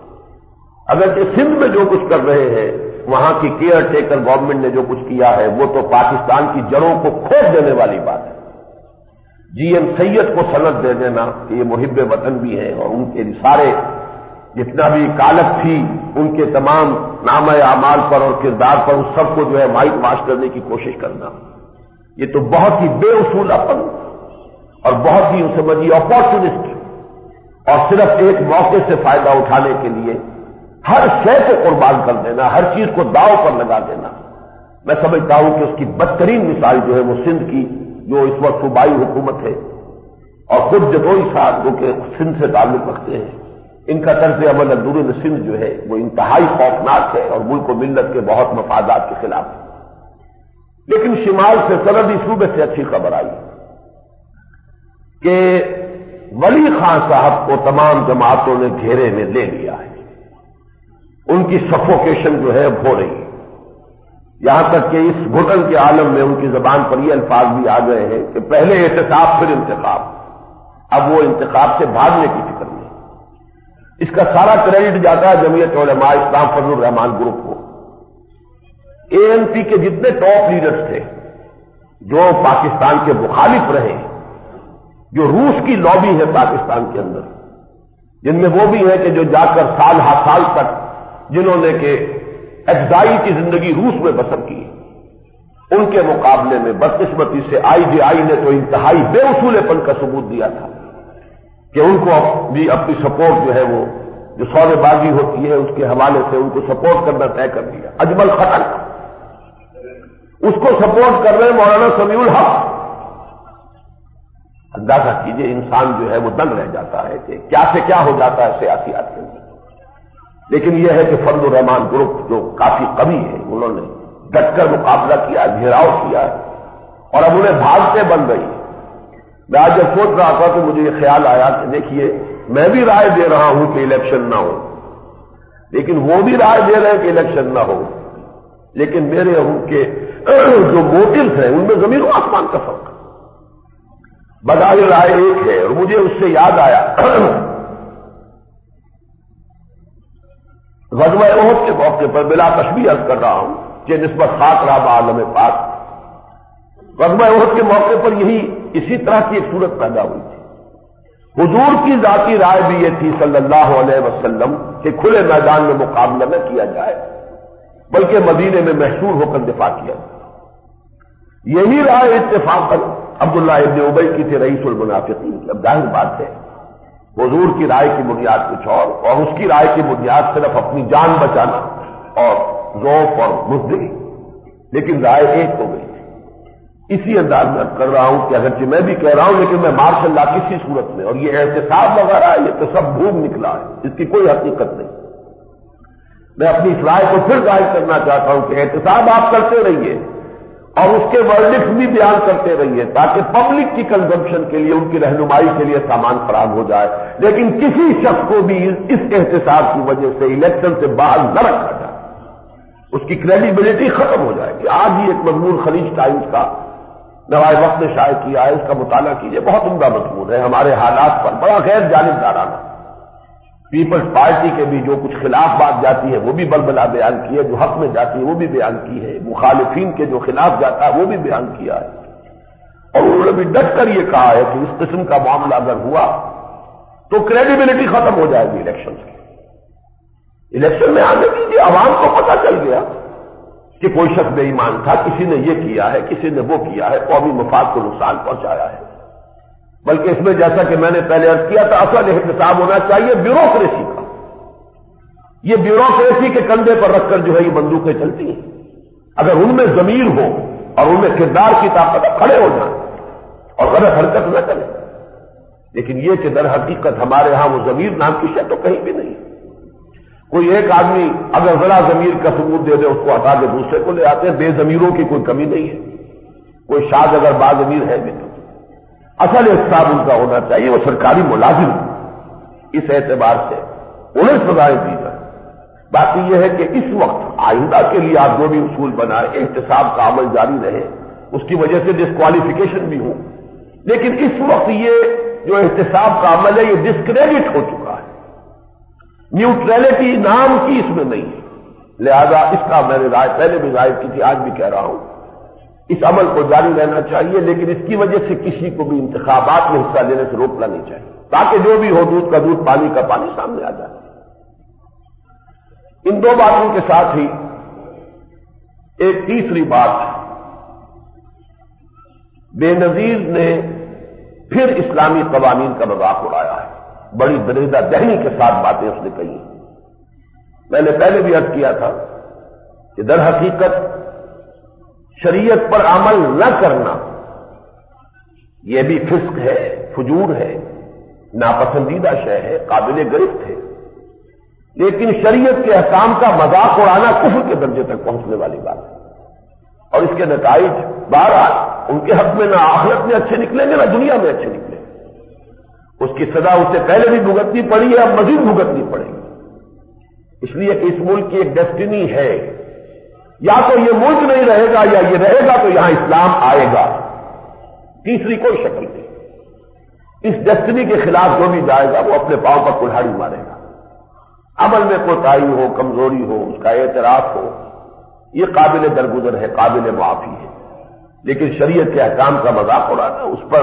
اگرچہ سندھ میں جو کچھ کر رہے ہیں وہاں کی کیئر ٹیکر گورنمنٹ نے جو کچھ کیا ہے وہ تو پاکستان کی جڑوں کو کھود دینے والی بات ہے۔ جی ایم سید کو سند دے دینا کہ یہ محب وطن بھی ہیں اور ان کے سارے جتنا بھی کالک تھی ان کے تمام نامہ اعمال پر اور کردار پر اس سب کو جو ہے مائٹ واش کرنے کی کوشش کرنا، یہ تو بہت ہی بے اصول اپن اور بہت ہی سمجھیے اپارچونسٹ اور صرف ایک موقع سے فائدہ اٹھانے کے لیے ہر شے کو قربان کر دینا، ہر چیز کو داؤ پر لگا دینا، میں سمجھتا ہوں کہ اس کی بدترین مثال جو ہے وہ سندھ کی جو اس وقت صوبائی حکومت ہے اور خود جتوئی صاحب جو کہ سندھ سے تعلق رکھتے ہیں، ان کا طرز عمل اندرون سندھ جو ہے وہ انتہائی خوفناک ہے اور ملک و ملت کے بہت مفادات کے خلاف ہے۔ لیکن شمال سے سرحدی صوبے سے اچھی خبر آئی کہ ولی خان صاحب کو تمام جماعتوں نے گھیرے میں لے لیا ہے، ان کی سفوکیشن جو ہے اب ہو رہی ہے، یہاں تک کہ اس گھٹن کے عالم میں ان کی زبان پر یہ الفاظ بھی آ گئے ہیں کہ پہلے احتساب پھر انتخاب، اب وہ انتخاب سے بھاگنے کی فکر میں۔ اس کا سارا کریڈٹ جاتا ہے جمعیت علماء اسلام فضل الرحمان گروپ کو۔ اے این پی کے جتنے ٹاپ لیڈرز تھے جو پاکستان کے مخالف رہے، جو روس کی لابی ہے پاکستان کے اندر، جن میں وہ بھی ہیں کہ جو جا کر سال ہر سال تک جنہوں نے کہ ایگزائل کی زندگی روس میں بسر کی، ان کے مقابلے میں بدقسمتی سے آئی جے آئی نے تو انتہائی بے اصول پن کا ثبوت دیا تھا کہ ان کو بھی اپنی سپورٹ جو ہے وہ جو سودے بازی ہوتی ہے اس کے حوالے سے ان کو سپورٹ کرنا طے کر دیا۔ اجمل خطر اس کو سپورٹ کر رہے مولانا سمیع الحق۔ اندازہ کیجئے انسان جو ہے وہ دنگ رہ جاتا ہے کہ کیا سے کیا ہو جاتا ہے سیاسیات کے اندر۔ لیکن یہ ہے کہ فضل الرحمان گروپ جو کافی قوی ہے، انہوں نے ڈٹ کر مقابلہ کیا، گھیراؤ کیا، اور اب انہیں بھاگتے بن رہی ہے۔ میں آج جب سوچ رہا تھا تو مجھے یہ خیال آیا کہ دیکھیے میں بھی رائے دے رہا ہوں کہ الیکشن نہ ہو، لیکن وہ بھی رائے دے رہے ہیں کہ الیکشن نہ ہو، لیکن میرے ہوں کہ جو موٹیوز ہیں ان میں زمین و آسمان کا فرق ہے۔ بظاہر رائے ایک ہے، اور مجھے اس سے یاد آیا غزوہ احد کے موقع پر بلا تشبیہ عرض کر رہا ہوں کہ نسبت خاک رہا بعالم پاک، غزوہ احد کے موقع پر یہی اسی طرح کی ایک صورت پیدا ہوئی تھی۔ حضور کی ذاتی رائے بھی یہ تھی صلی اللہ علیہ وسلم کہ کھلے میدان میں مقابلہ نہ کیا جائے بلکہ مدینے میں محصور ہو کر دفاع کیا جائے۔ یہی رائے اتفاقاً عبداللہ ابن ابی کی تھی رئیس المنافقین کی۔ اب ظاہر بات ہے حضور کی رائے کی بنیاد کچھ اور اور اس کی رائے کی بنیاد صرف اپنی جان بچانا اور ذوق اور بزدلی، لیکن رائے ایک ہو گئی تھی۔ اسی انداز میں کر رہا ہوں کہ اگرچہ میں بھی کہہ رہا ہوں لیکن میں مارشاء اللہ کسی صورت میں، اور یہ احتساب وغیرہ یہ تو سب بھوم نکلا ہے، اس کی کوئی حقیقت نہیں۔ میں اپنی اس رائے کو پھر ظاہر کرنا چاہتا ہوں کہ احتساب آپ کرتے رہیے اور اس کے ورڈکٹس بھی بیان کرتے رہیے تاکہ پبلک کی کنزمپشن کے لیے ان کی رہنمائی کے لیے سامان فراہم ہو جائے، لیکن کسی شخص کو بھی اس احتساب کی وجہ سے الیکشن سے باہر نہ رکھا جائے، اس کی کریڈیبلٹی ختم ہو جائے گی۔ آج ہی ایک مضمون خلیج ٹائمز کا نوائے وقت نے شائع کیا ہے، اس کا مطالعہ کیجیے، بہت عمدہ مضمون ہے ہمارے حالات پر، بڑا غیر جانبدارانہ۔ پیپلز پارٹی کے بھی جو کچھ خلاف بات جاتی ہے وہ بھی بلبلا بیان کی ہے، جو حق میں جاتی ہے وہ بھی بیان کی ہے، مخالفین کے جو خلاف جاتا ہے وہ بھی بیان کیا ہے، اور انہوں نے بھی ڈٹ کر یہ کہا ہے کہ اس قسم کا معاملہ اگر ہوا تو کریڈیبلٹی ختم ہو جائے گی الیکشن کی۔ الیکشن میں آنے دیجیے، عوام کو پتہ چل گیا کہ کوئی شخص بے ایمان تھا، کسی نے یہ کیا ہے، کسی نے وہ کیا ہے، قومی مفاد کو نقصان پہنچایا ہے۔ بلکہ اس میں جیسا کہ میں نے پہلے عرض کیا تھا اصل احتساب ہونا چاہیے بیوروکریسی کا۔ یہ بیوروکریسی کے کندھے پر رکھ کر جو ہے یہ بندوقیں چلتی ہیں، اگر ان میں ضمیر ہو اور ان میں کردار کی طاقت کھڑے ہو جائیں اور غلط حرکت نہ کریں، لیکن یہ کہ در حقیقت ہمارے ہاں وہ ضمیر نام کی شے تو کہیں بھی نہیں۔ کوئی ایک آدمی اگر ذرا ضمیر کا ثبوت دے دے اس کو ہٹا کے دوسرے کو لے آتے ہیں، بے ضمیروں کی کوئی کمی نہیں ہے، کوئی شاذ اگر با ضمیر ہے بھی تو اصل احتساب ان کا ہونا چاہیے، وہ سرکاری ملازم، اس اعتبار سے انہیں سزائیں دی جائیں۔ باقی یہ ہے کہ اس وقت آئندہ کے لیے آپ جو بھی اصول بنائے احتساب کا عمل جاری رہے، اس کی وجہ سے ڈسکوالیفیکیشن بھی ہو، لیکن اس وقت یہ جو احتساب کا عمل ہے یہ ڈسکریڈٹ ہو چکا ہے، نیوٹریلٹی نام کی اس میں نہیں ہے، لہذا اس کا میں نے رائے پہلے بھی ظاہر کی تھی، آج بھی کہہ رہا ہوں اس عمل کو جاری رہنا چاہیے، لیکن اس کی وجہ سے کسی کو بھی انتخابات میں حصہ لینے سے روکنا نہیں چاہیے تاکہ جو بھی ہو دودھ کا دودھ پانی کا پانی سامنے آ جائے۔ ان دو باتوں کے ساتھ ہی ایک تیسری بات، بے نظیر نے پھر اسلامی قوانین کا مذاق اڑایا ہے، بڑی دریدہ دہنی کے ساتھ باتیں اس نے کہی۔ میں نے پہلے بھی عرض کیا تھا کہ در حقیقت شریعت پر عمل نہ کرنا یہ بھی فسق ہے، فجور ہے، ناپسندیدہ شے ہے، قابل گرفت ہے، لیکن شریعت کے احکام کا مذاق اڑانا کفر کے درجے تک پہنچنے والی بات ہے، اور اس کے نتائج بہرحال ان کے حق میں نہ آخرت میں اچھے نکلیں گے نہ دنیا میں اچھے نکلیں گے۔ اس کی سزا اس سے پہلے بھی بھگتنی پڑی ہے، اب مزید بھگتنی پڑے گی، اس لیے کہ اس ملک کی ایک ڈیسٹینی ہے، یا تو یہ ملک نہیں رہے گا یا یہ رہے گا تو یہاں اسلام آئے گا، تیسری کوئی شکل نہیں۔ اس ڈیسٹینی کے خلاف جو بھی جائے گا وہ اپنے پاؤں پر کلہاڑی مارے گا، عمل میں کوتاہی ہو، کمزوری ہو، اس کا اعتراف ہو، یہ قابل درگزر ہے، قابل معافی ہے، لیکن شریعت کے احکام کا مذاق اڑانا، اس پر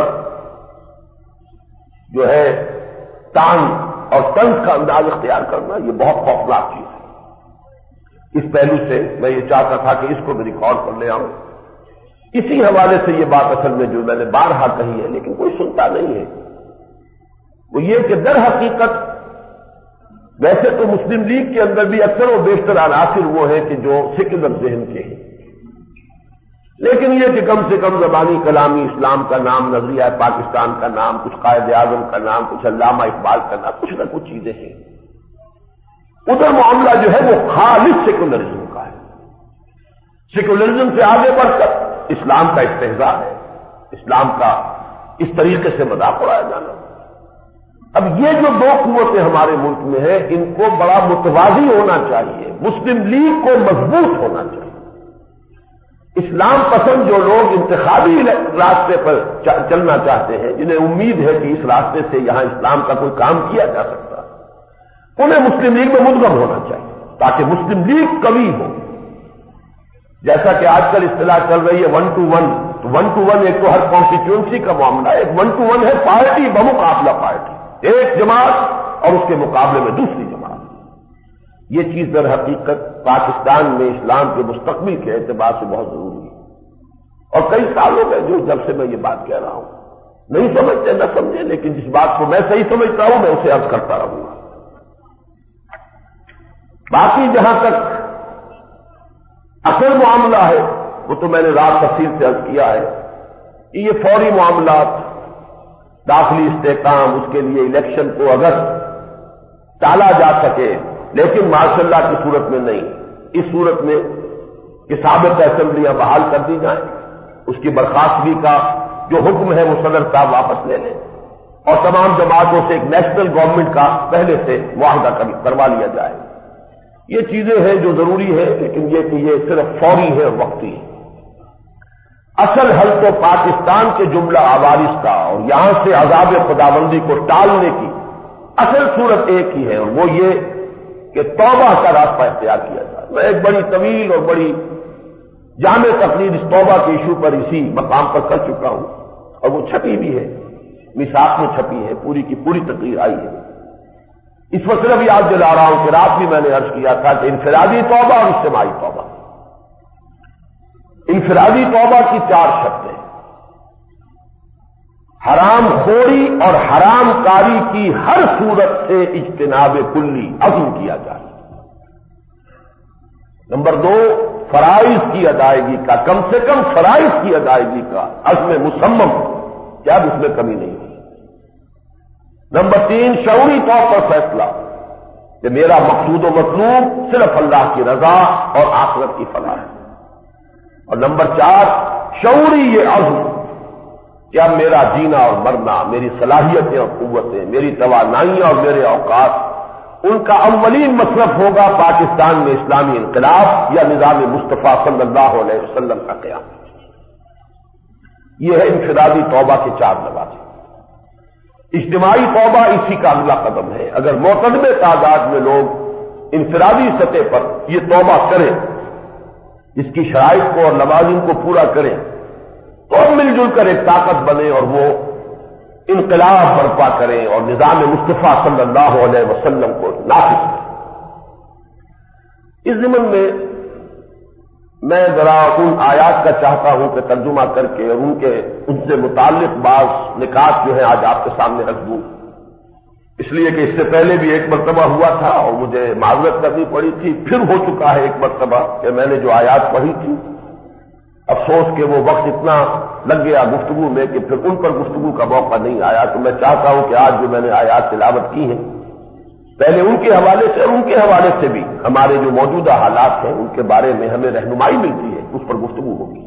جو ہے تان اور طنز کا انداز اختیار کرنا، یہ بہت خوفناک چیز ہے۔ اس پہلو سے میں یہ چاہتا تھا کہ اس کو بھی ریکارڈ کر لے آؤں۔ اسی حوالے سے یہ بات اصل میں جو میں نے بارہا کہی ہے لیکن کوئی سنتا نہیں ہے، وہ یہ کہ در حقیقت ویسے تو مسلم لیگ کے اندر بھی اکثر و بیشتر عناصر وہ ہیں کہ جو سیکولر ذہن کے ہیں، لیکن یہ کہ کم سے کم زبانی کلامی اسلام کا نام، نظریہ پاکستان کا نام، کچھ قائد اعظم کا نام، کچھ علامہ اقبال کا نام، کچھ نہ کچھ چیزیں ہیں۔ ادھر معاملہ جو ہے وہ خالص سیکولرزم کا ہے۔ سیکولرزم سے آگے بڑھ کر اسلام کا استہزاء ہے، اسلام کا اس طریقے سے مذاق اڑایا جانا۔ اب یہ جو دو قوتیں ہمارے ملک میں ہیں، ان کو بڑا متوازی ہونا چاہیے، مسلم لیگ کو مضبوط ہونا چاہیے۔ اسلام پسند جو لوگ انتخابی راستے پر چلنا چاہتے ہیں، جنہیں امید ہے کہ اس راستے سے یہاں اسلام کا کوئی کام کیا جا سکتا ہے، انہیں مسلم لیگ میں مدغم ہونا چاہیے تاکہ مسلم لیگ قوی ہو۔ جیسا کہ آج کل اصطلاح چل رہی ہے ون ٹو ون، تو ون ٹو ون ایک تو ہر کانسٹیٹیوئنسی کا معاملہ ہے، ایک ون ٹو ون ہے پارٹی بمقابلہ پارٹی، ایک جماعت اور اس کے مقابلے میں دوسری جماعت۔ یہ چیز در حقیقت پاکستان میں اسلام کے مستقبل کے اعتبار سے بہت ضروری ہے، اور کئی سالوں میں جو جب سے میں یہ بات کہہ رہا ہوں، نہیں سمجھتے نہ سمجھے، لیکن جس بات کو میں صحیح سمجھتا ہوں میں اسے عرض کرتا رہوں گا۔ باقی جہاں تک اصل معاملہ ہے وہ تو میں نے رات تفصیل سے عرض کیا ہے کہ یہ فوری معاملات، داخلی استحکام، اس کے لیے الیکشن کو اگر ٹالا جا سکے، لیکن ماشاء اللہ کی صورت میں نہیں، اس صورت میں کہ سابق اسمبلیاں بحال کر دی جائیں، اس کی برخاستگی کا جو حکم ہے وہ صدر صاحب واپس لے لیں، اور تمام جماعتوں سے ایک نیشنل گورنمنٹ کا پہلے سے معاہدہ کروا لیا جائے۔ یہ چیزیں ہیں جو ضروری ہے، لیکن یہ کہ یہ صرف فوری ہے اور وقتی ہے۔ اصل حل تو پاکستان کے جملہ عوارض کا اور یہاں سے عذاب خداوندی کو ٹالنے کی اصل صورت ایک ہی ہے، اور وہ یہ کہ توبہ کا راستہ اختیار کیا جائے۔ میں ایک بڑی طویل اور بڑی جامع تقریر اس توبہ کے ایشو پر اسی مقام پر کر چکا ہوں، اور وہ چھپی بھی ہے، میثاق میں چھپی ہے، پوری کی پوری تقریر آئی ہے۔ اس وقت صرف یاد دلا رہا ہوں کہ رات بھی میں نے عرض کیا تھا کہ انفرادی توبہ اور اجتماعی توبہ، انفرادی توبہ کی چار شرطیں، حرام خوری اور حرام کاری کی ہر صورت سے اجتناب کلی عزم کیا جائے۔ نمبر دو، فرائض کی ادائیگی کا، کم سے کم فرائض کی ادائیگی کا عزم مصمم، کیا اب اس میں کمی نہیں ہوئی۔ نمبر تین، شعوری طور پر فیصلہ کہ میرا مقصود و مطلوب صرف اللہ کی رضا اور آخرت کی فلاح ہے۔ اور نمبر چار، شعوری یہ عزم کہ اب میرا جینا اور مرنا، میری صلاحیتیں اور قوتیں، میری توانائیاں اور میرے اوقات، ان کا اولین مصرف ہوگا پاکستان میں اسلامی انقلاب یا نظام مصطفیٰ صلی اللہ علیہ وسلم کا قیام۔ یہ ہے انفرادی توبہ کے چار نوازے۔ اجتماعی توبہ اسی کا اگلا قدم ہے۔ اگر معتدل تعداد میں لوگ انفرادی سطح پر یہ توبہ کریں، اس کی شرائط کو اور لوازم کو پورا کریں، تو اب مل جل کر ایک طاقت بنے اور وہ انقلاب برپا کریں اور نظام مصطفیٰ صلی اللہ علیہ وسلم کو نافذ کریں۔ اس ضمن میں میں ذرا ان آیات کا چاہتا ہوں کہ ترجمہ کر کے اور ان کے ان سے متعلق بعض نکات جو ہیں آج آپ کے سامنے رکھ دوں، اس لیے کہ اس سے پہلے بھی ایک مرتبہ ہوا تھا اور مجھے معذرت کرنی پڑی تھی، پھر ہو چکا ہے ایک مرتبہ کہ میں نے جو آیات پڑھی تھی، افسوس کہ وہ وقت اتنا لگ گیا گفتگو میں کہ پھر ان پر گفتگو کا موقع نہیں آیا، تو میں چاہتا ہوں کہ آج جو میں نے آیات تلاوت کی ہیں، پہلے ان کے حوالے سے اور ان کے حوالے سے بھی ہمارے جو موجودہ حالات ہیں ان کے بارے میں ہمیں رہنمائی ملتی ہے، اس پر گفتگو ہوگی۔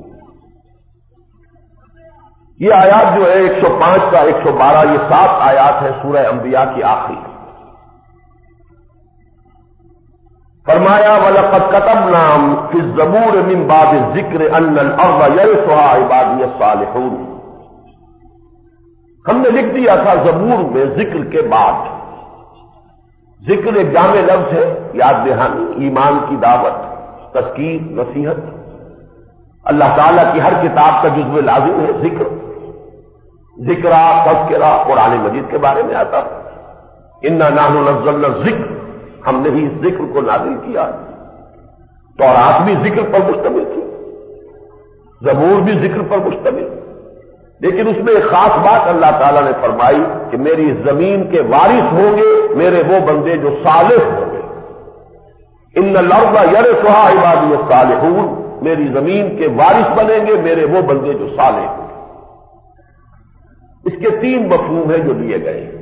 یہ آیات جو ہے ایک سو پانچ کا ایک سو بارہ، یہ سات آیات ہے سورہ انبیاء کی آخری۔ فرمایا وَلَقَدْ كَتَبْنَا فِي الزَّبُورِ مِن بَعْدِ الذِّكْرِ أَنَّ الْأَرْضَ يَرِثُهَا عِبَادِيَ الصَّالِحُونَ، ہم نے لکھ دیا تھا زبور میں ذکر کے بعد، ذکر ایک جامع لفظ ہے، یاد دہانی، ایمان کی دعوت، تذکیر، نصیحت۔ اللہ تعالیٰ کی ہر کتاب کا جزو لازم ہے ذکر، ذکرہ تذکرہ قرآن مجید کے بارے میں آتا ہے، انا نحن نزلنا الذکر، ہم نے ہی اس ذکر کو نازل کیا۔ تورات بھی ذکر پر مشتمل تھی، زبور بھی ذکر پر مشتمل، لیکن اس میں ایک خاص بات اللہ تعالیٰ نے فرمائی کہ میری زمین کے وارث ہوں گے میرے وہ بندے جو صالح ہوں گے، ان الارض یرثها عبادی الصالحون، میری زمین کے وارث بنیں گے میرے وہ بندے جو صالح ہوں گے۔ اس کے تین مفہوم ہیں جو لیے گئے ہیں۔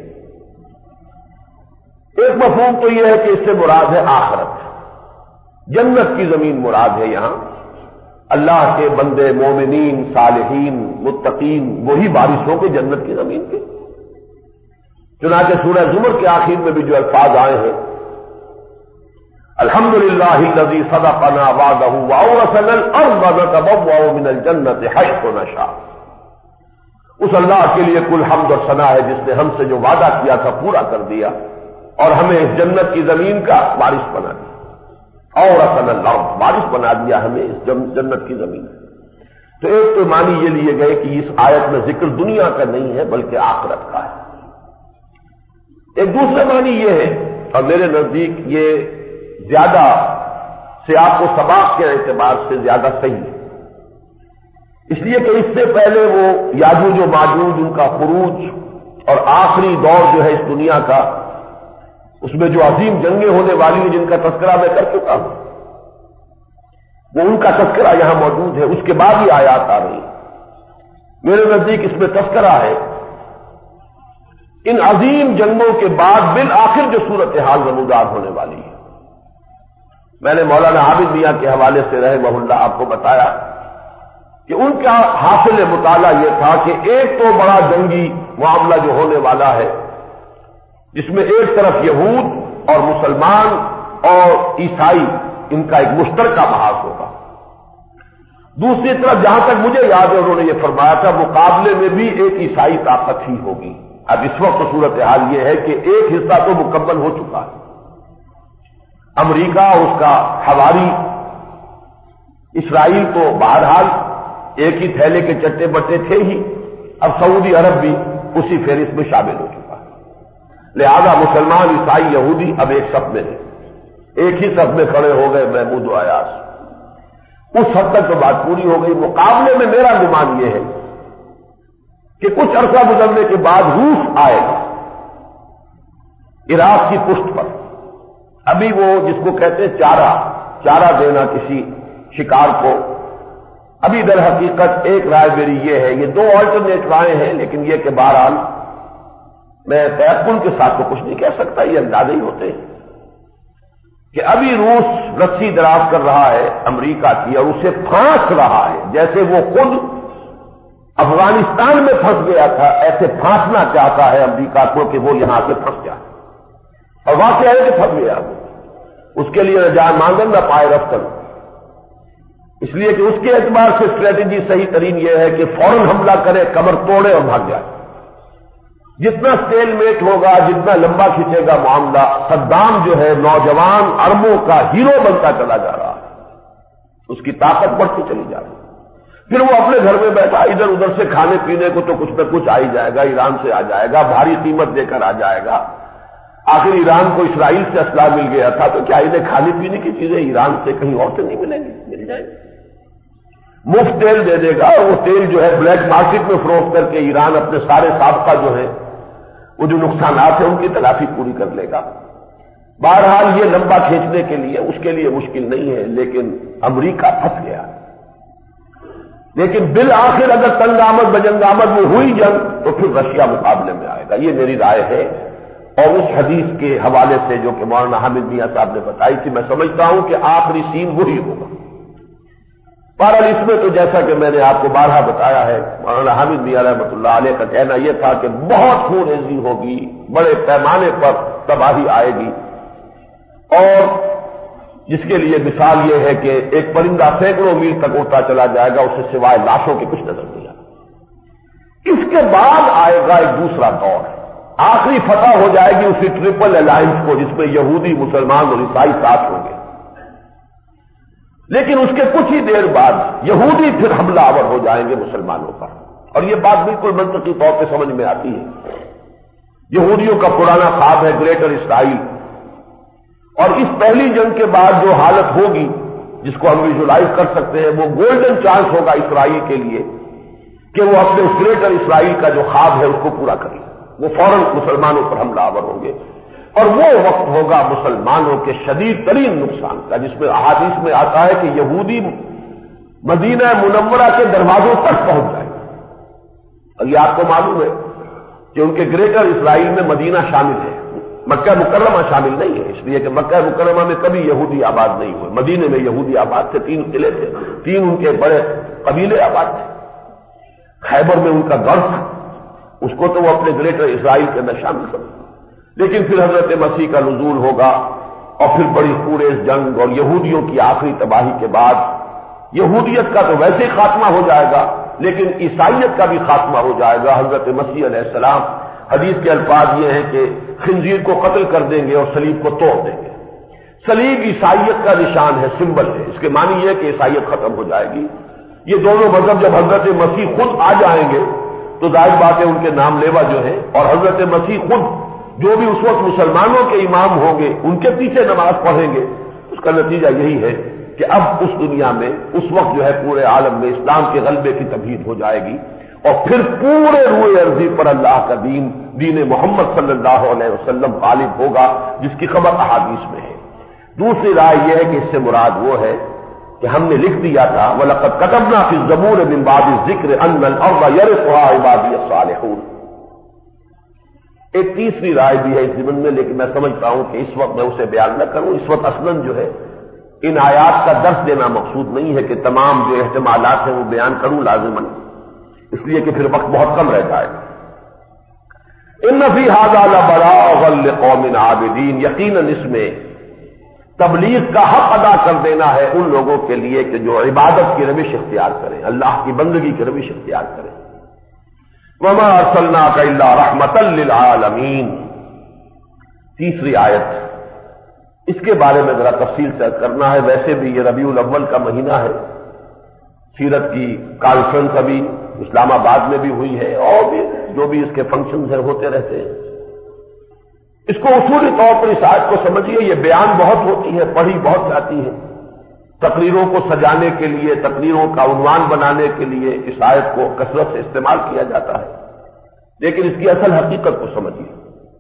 ایک مفہوم تو یہ ہے کہ اس سے مراد ہے آخرت، جنت کی زمین مراد ہے، یہاں اللہ کے بندے مومنین صالحین متقین وہی وارث ہوں گے جنت کی زمین کے۔ چنانچہ سورہ زمر کے آخر میں بھی جو الفاظ آئے ہیں، الحمدللہ الذی صدقنا وعدہ واورثنا الارض نتبوأ من الجنۃ حیث نشاء، اس اللہ کے لیے کل حمد اور ثنا ہے جس نے ہم سے جو وعدہ کیا تھا پورا کر دیا اور ہمیں اس جنت کی زمین کا وارث بنا دیا، اورثنا الارض، وارث بنا دیا ہمیں اس جنت کی زمین۔ تو ایک تو معنی یہ لیے گئے کہ اس آیت میں ذکر دنیا کا نہیں ہے بلکہ آخرت کا ہے۔ ایک دوسرا معنی یہ ہے، اور میرے نزدیک یہ زیادہ سیاق و سباق کے اعتبار سے زیادہ صحیح ہے، اس لیے کہ اس سے پہلے وہ یاجوج و ماجوج ان کا خروج اور آخری دور جو ہے اس دنیا کا، اس میں جو عظیم جنگیں ہونے والی ہیں جن کا تذکرہ میں کر چکا ہوں، وہ ان کا تذکرہ یہاں موجود ہے، اس کے بعد ہی آیات آ رہی ہیں۔ میرے نزدیک اس میں تذکرہ ہے ان عظیم جنگوں کے بعد بالآخر جو صورتحال نمودار ہونے والی ہے۔ میں نے مولانا عابد میاں کے حوالے سے رحمہ اللہ آپ کو بتایا کہ ان کا حاصل مطالعہ یہ تھا کہ ایک تو بڑا جنگی معاملہ جو ہونے والا ہے جس میں ایک طرف یہود اور مسلمان اور عیسائی ان کا ایک مشترکہ محاذ ہوگا، دوسری طرف جہاں تک مجھے یاد ہے انہوں نے یہ فرمایا تھا مقابلے میں بھی ایک عیسائی طاقت ہی ہوگی۔ اب اس وقت صورتحال یہ ہے کہ ایک حصہ تو مکمل ہو چکا ہے، امریکہ اس کا حواری، اسرائیل تو بہرحال ایک ہی تھیلے کے چٹے بٹے تھے ہی، اب سعودی عرب بھی اسی فہرست میں شامل ہو چکا ہے، لہذا مسلمان عیسائی یہودی اب ایک صف میں ہیں، ایک ہی صف میں کھڑے ہو گئے محمود و ایاز۔ اس حد تک تو بات پوری ہو گئی۔ مقابلے میں میرا گمان یہ ہے کہ کچھ عرصہ گزرنے کے بعد روس آئے گا عراق کی پشت پر، ابھی وہ جس کو کہتے ہیں چارہ چارہ دینا کسی شکار کو، ابھی در حقیقت ایک رائے میری یہ ہے، یہ دو آلٹرنیٹ رائے ہیں لیکن یہ کہ بہرحال میں تیقن کے ساتھ تو کچھ نہیں کہہ سکتا، یہ اندازے ہی ہوتے ہیں کہ ابھی روس رسی دراز کر رہا ہے امریکہ کی اور اسے پھانس رہا ہے، جیسے وہ خود افغانستان میں پھنس گیا تھا ایسے پھانسنا چاہتا ہے امریکہ کو کہ وہ یہاں سے پھنس جائے، اور واقعہ ہے کہ پھنس گیا، اس کے لیے جان مانگن نہ پائے رفتن، اس لیے کہ اس کے اعتبار سے اسٹریٹجی صحیح ترین یہ ہے کہ فوراً حملہ کرے، کمر توڑے اور بھاگ جائے۔ جتنا سٹیل میٹ ہوگا، جتنا لمبا کھینچے گا معاملہ، صدام جو ہے نوجوان عربوں کا ہیرو بنتا چلا جا رہا ہے، اس کی طاقت بڑھتی چلی جا رہی ہے، پھر وہ اپنے گھر میں بیٹھا ادھر ادھر سے کھانے پینے کو تو کچھ نہ کچھ آ ہی جائے گا، ایران سے آ جائے گا، بھاری قیمت دے کر آ جائے گا۔ آخر ایران کو اسرائیل سے اسلحہ مل گیا تھا تو کیا انہیں کھانے پینے کی چیزیں ایران سے کہیں اور سے نہیں ملیں گی؟ مل جائیں گی، مفت تیل دے دے گا، اور وہ تیل جو ہے بلیک مارکیٹ میں فروخت کر کے ایران اپنے سارے سابقہ جو ہے وہ جو نقصانات ہیں ان کی تلافی پوری کر لے گا۔ بہرحال یہ لمبا کھینچنے کے لیے اس کے لیے مشکل نہیں ہے، لیکن امریکہ پھنس گیا۔ لیکن بالآخر اگر تنگ آمد بجنگ آمد وہ ہوئی جنگ تو پھر رشیا مقابلے میں آئے گا، یہ میری رائے ہے، اور اس حدیث کے حوالے سے جو کہ مولانا حامد میاں صاحب نے بتائی تھی میں سمجھتا ہوں کہ آخری سین وہی ہوگا۔ بہرحال اس میں تو جیسا کہ میں نے آپ کو بارہا بتایا ہے، مولانا حامد میاں رحمۃ اللہ علیہ کا کہنا یہ تھا کہ بہت خون ریزی ہوگی، بڑے پیمانے پر تباہی آئے گی، اور جس کے لیے مثال یہ ہے کہ ایک پرندہ سینکڑوں میل تک اڑتا چلا جائے گا، اسے سوائے لاشوں کے کچھ نظر نہیں آئے۔ اس کے بعد آئے گا ایک دوسرا دور، آخری فتح ہو جائے گی اسی ٹرپل الائنس کو جس میں یہودی مسلمان اور عیسائی ساتھ ہوں گے، اور اس حدیث کے حوالے سے جو کہ مولانا حامد میاں صاحب نے بتائی تھی میں سمجھتا ہوں کہ آخری سین وہی ہوگا۔ بہرحال اس میں تو جیسا کہ میں نے آپ کو بارہا بتایا ہے، مولانا حامد میاں رحمۃ اللہ علیہ کا کہنا یہ تھا کہ بہت خون ریزی ہوگی، بڑے پیمانے پر تباہی آئے گی، اور جس کے لیے مثال یہ ہے کہ ایک پرندہ سینکڑوں میل تک اڑتا چلا جائے گا، اسے سوائے لاشوں کے کچھ نظر نہیں آئے۔ اس کے بعد آئے گا ایک دوسرا دور، آخری فتح ہو جائے گی اسی ٹرپل الائنس کو جس میں یہودی مسلمان اور عیسائی ساتھ ہوں گے، لیکن اس کے کچھ ہی دیر بعد یہودی پھر حملہ آور ہو جائیں گے مسلمانوں پر، اور یہ بات بالکل منطقی طور پہ سمجھ میں آتی ہے۔ یہودیوں کا پرانا خواب ہے گریٹر اسرائیل، اور اس پہلی جنگ کے بعد جو حالت ہوگی جس کو ہم ویژولائز کر سکتے ہیں، وہ گولڈن چانس ہوگا اسرائیل کے لیے کہ وہ اپنے اس گریٹر اسرائیل کا جو خواب ہے اس کو پورا کریں۔ وہ فوراً مسلمانوں پر حملہ آور ہوں گے، اور وہ وقت ہوگا مسلمانوں کے شدید ترین نقصان کا، جس میں احادیث میں آتا ہے کہ یہودی مدینہ منورہ کے دروازوں تک پہنچ جائیں گے۔ اور یہ آپ کو معلوم ہے کہ ان کے گریٹر اسرائیل میں مدینہ شامل ہے، مکہ مکرمہ شامل نہیں ہے، اس لیے کہ مکہ مکرمہ میں کبھی یہودی آباد نہیں ہوئے، مدینے میں یہودی آباد تھے، تین قلعے تھے، تین ان کے بڑے قبیلے آباد تھے، خیبر میں ان کا گڑھ تھا، اس کو تو وہ اپنے گریٹر اسرائیل کے اندر شامل کر، لیکن پھر حضرت مسیح کا نزول ہوگا، اور پھر بڑی قریش جنگ اور یہودیوں کی آخری تباہی کے بعد یہودیت کا تو ویسے ہی خاتمہ ہو جائے گا، لیکن عیسائیت کا بھی خاتمہ ہو جائے گا۔ حضرت مسیح علیہ السلام، حدیث کے الفاظ یہ ہیں کہ خنزیر کو قتل کر دیں گے اور صلیب کو توڑ دیں گے۔ صلیب عیسائیت کا نشان ہے، سمبل ہے، اس کے معنی یہ ہے کہ عیسائیت ختم ہو جائے گی۔ یہ دونوں مذہب جب حضرت مسیح خود آ جائیں گے تو ظاہر بات ہے ان کے نام لیوا جو ہے، اور حضرت مسیح خود جو بھی اس وقت مسلمانوں کے امام ہوں گے ان کے پیچھے نماز پڑھیں گے، اس کا نتیجہ یہی ہے کہ اب اس دنیا میں اس وقت جو ہے پورے عالم میں اسلام کے غلبے کی تمہید ہو جائے گی، اور پھر پورے روئے ارضی پر اللہ کا دین دین محمد صلی اللہ علیہ وسلم غالب ہوگا، جس کی خبر احادیث میں ہے۔ دوسری رائے یہ ہے کہ اس سے مراد وہ ہے کہ ہم نے لکھ دیا تھا وَلَقَدْ كَتَبْنَا فِي الزَّبُورِ مِن بَعْدِ الذِّكْرِ أَنَّ الْأَرْضَ يَرِثُهَا عِبَادِيَ الصَّالِحُونَ۔ ایک تیسری رائے بھی ہے اس ضمن میں، لیکن میں سمجھتا ہوں کہ اس وقت میں اسے بیان نہ کروں، اس وقت اصلاً جو ہے ان آیات کا درس دینا مقصود نہیں ہے کہ تمام جو احتمالات ہیں وہ بیان کروں لازماً، اس لیے کہ پھر وقت بہت کم رہ جائے گا۔ ان فی ھذا لبلاغا لقوم عابدین، یقیناً اس میں تبلیغ کا حق ادا کر دینا ہے ان لوگوں کے لیے کہ جو عبادت کی روش اختیار کریں، اللہ کی بندگی کی روش اختیار کریں۔ وما ارسلناک الا رحمۃ للعالمین۔ تیسری آیت، اس کے بارے میں ذرا تفصیل سے کرنا ہے۔ ویسے بھی یہ ربیع الاول کا مہینہ ہے، سیرت کی کانفرنس ابھی اسلام آباد میں بھی ہوئی ہے، اور بھی جو بھی اس کے فنکشنز ہیں ہوتے رہتے ہیں۔ اس کو اصولی طور پر اس آیت کو سمجھیے، یہ بیان بہت ہوتی ہے، پڑھی بہت جاتی ہے، تقریروں کو سجانے کے لیے، تقریروں کا عنوان بنانے کے لیے اس آیت کو کثرت سے استعمال کیا جاتا ہے، لیکن اس کی اصل حقیقت کو سمجھیے۔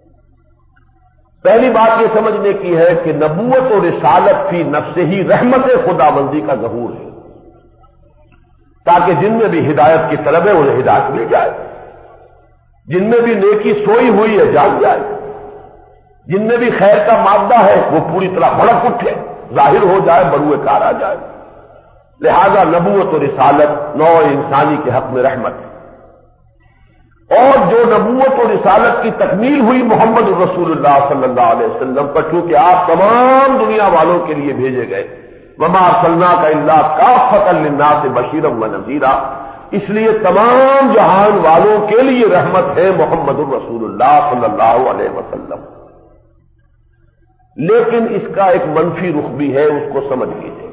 پہلی بات یہ سمجھنے کی ہے کہ نبوت و رسالت فی نفس ہی رحمت خداوندی کا ظہور ہے، تاکہ جن میں بھی ہدایت کی طلب ہے انہیں ہدایت مل جائے، جن میں بھی نیکی سوئی ہوئی ہے جان جائے، جن میں بھی خیر کا مادہ ہے وہ پوری طرح بھڑک اٹھے، ظاہر ہو جائے، بروئے کار آ جائے۔ لہذا نبوت و رسالت نوع انسانی کے حق میں رحمت ہے، اور جو نبوت و رسالت کی تکمیل ہوئی محمد الرسول اللہ صلی اللہ علیہ وسلم پر، چونکہ آپ تمام دنیا والوں کے لیے بھیجے گئے، وما ارسلناک الا کافۃ للناس بشیرا ونذیرا، اس لیے تمام جہان والوں کے لیے رحمت ہے محمد الرسول اللہ صلی اللہ علیہ وسلم۔ لیکن اس کا ایک منفی رخ بھی ہے، اس کو سمجھ لیجیے۔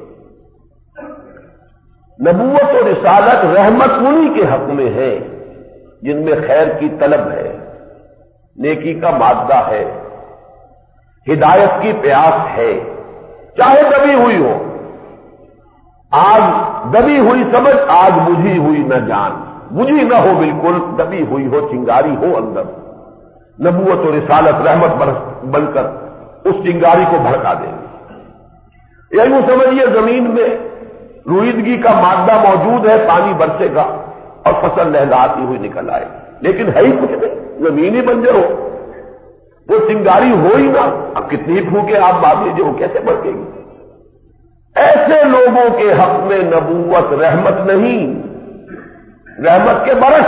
نبوت و رسالت رحمت انہی کے حق میں ہے جن میں خیر کی طلب ہے، نیکی کا مادہ ہے، ہدایت کی پیاس ہے، چاہے دبی ہوئی ہو، آگ دبی ہوئی سمجھ، آگ بجھی ہوئی نہ جان، بجھی نہ ہو بالکل، دبی ہوئی ہو، چنگاری ہو اندر، نبوت و رسالت رحمت بن کر اس چنگاری کو بھڑکا دیں گے۔ یا یوں سمجھیے زمین میں روئیدگی کا مادہ موجود ہے، پانی برسے گا اور فصل لہلاتی ہوئی نکل آئے، لیکن ہے ہی کچھ نہیں، زمین ہی بنجر ہو، وہ چنگاری ہو ہی نہ، اب کتنی پھونکے آپ بات لیجیے وہ کیسے بڑھے گی؟ ایسے لوگوں کے حق میں نبوت رحمت نہیں، رحمت کے برس۔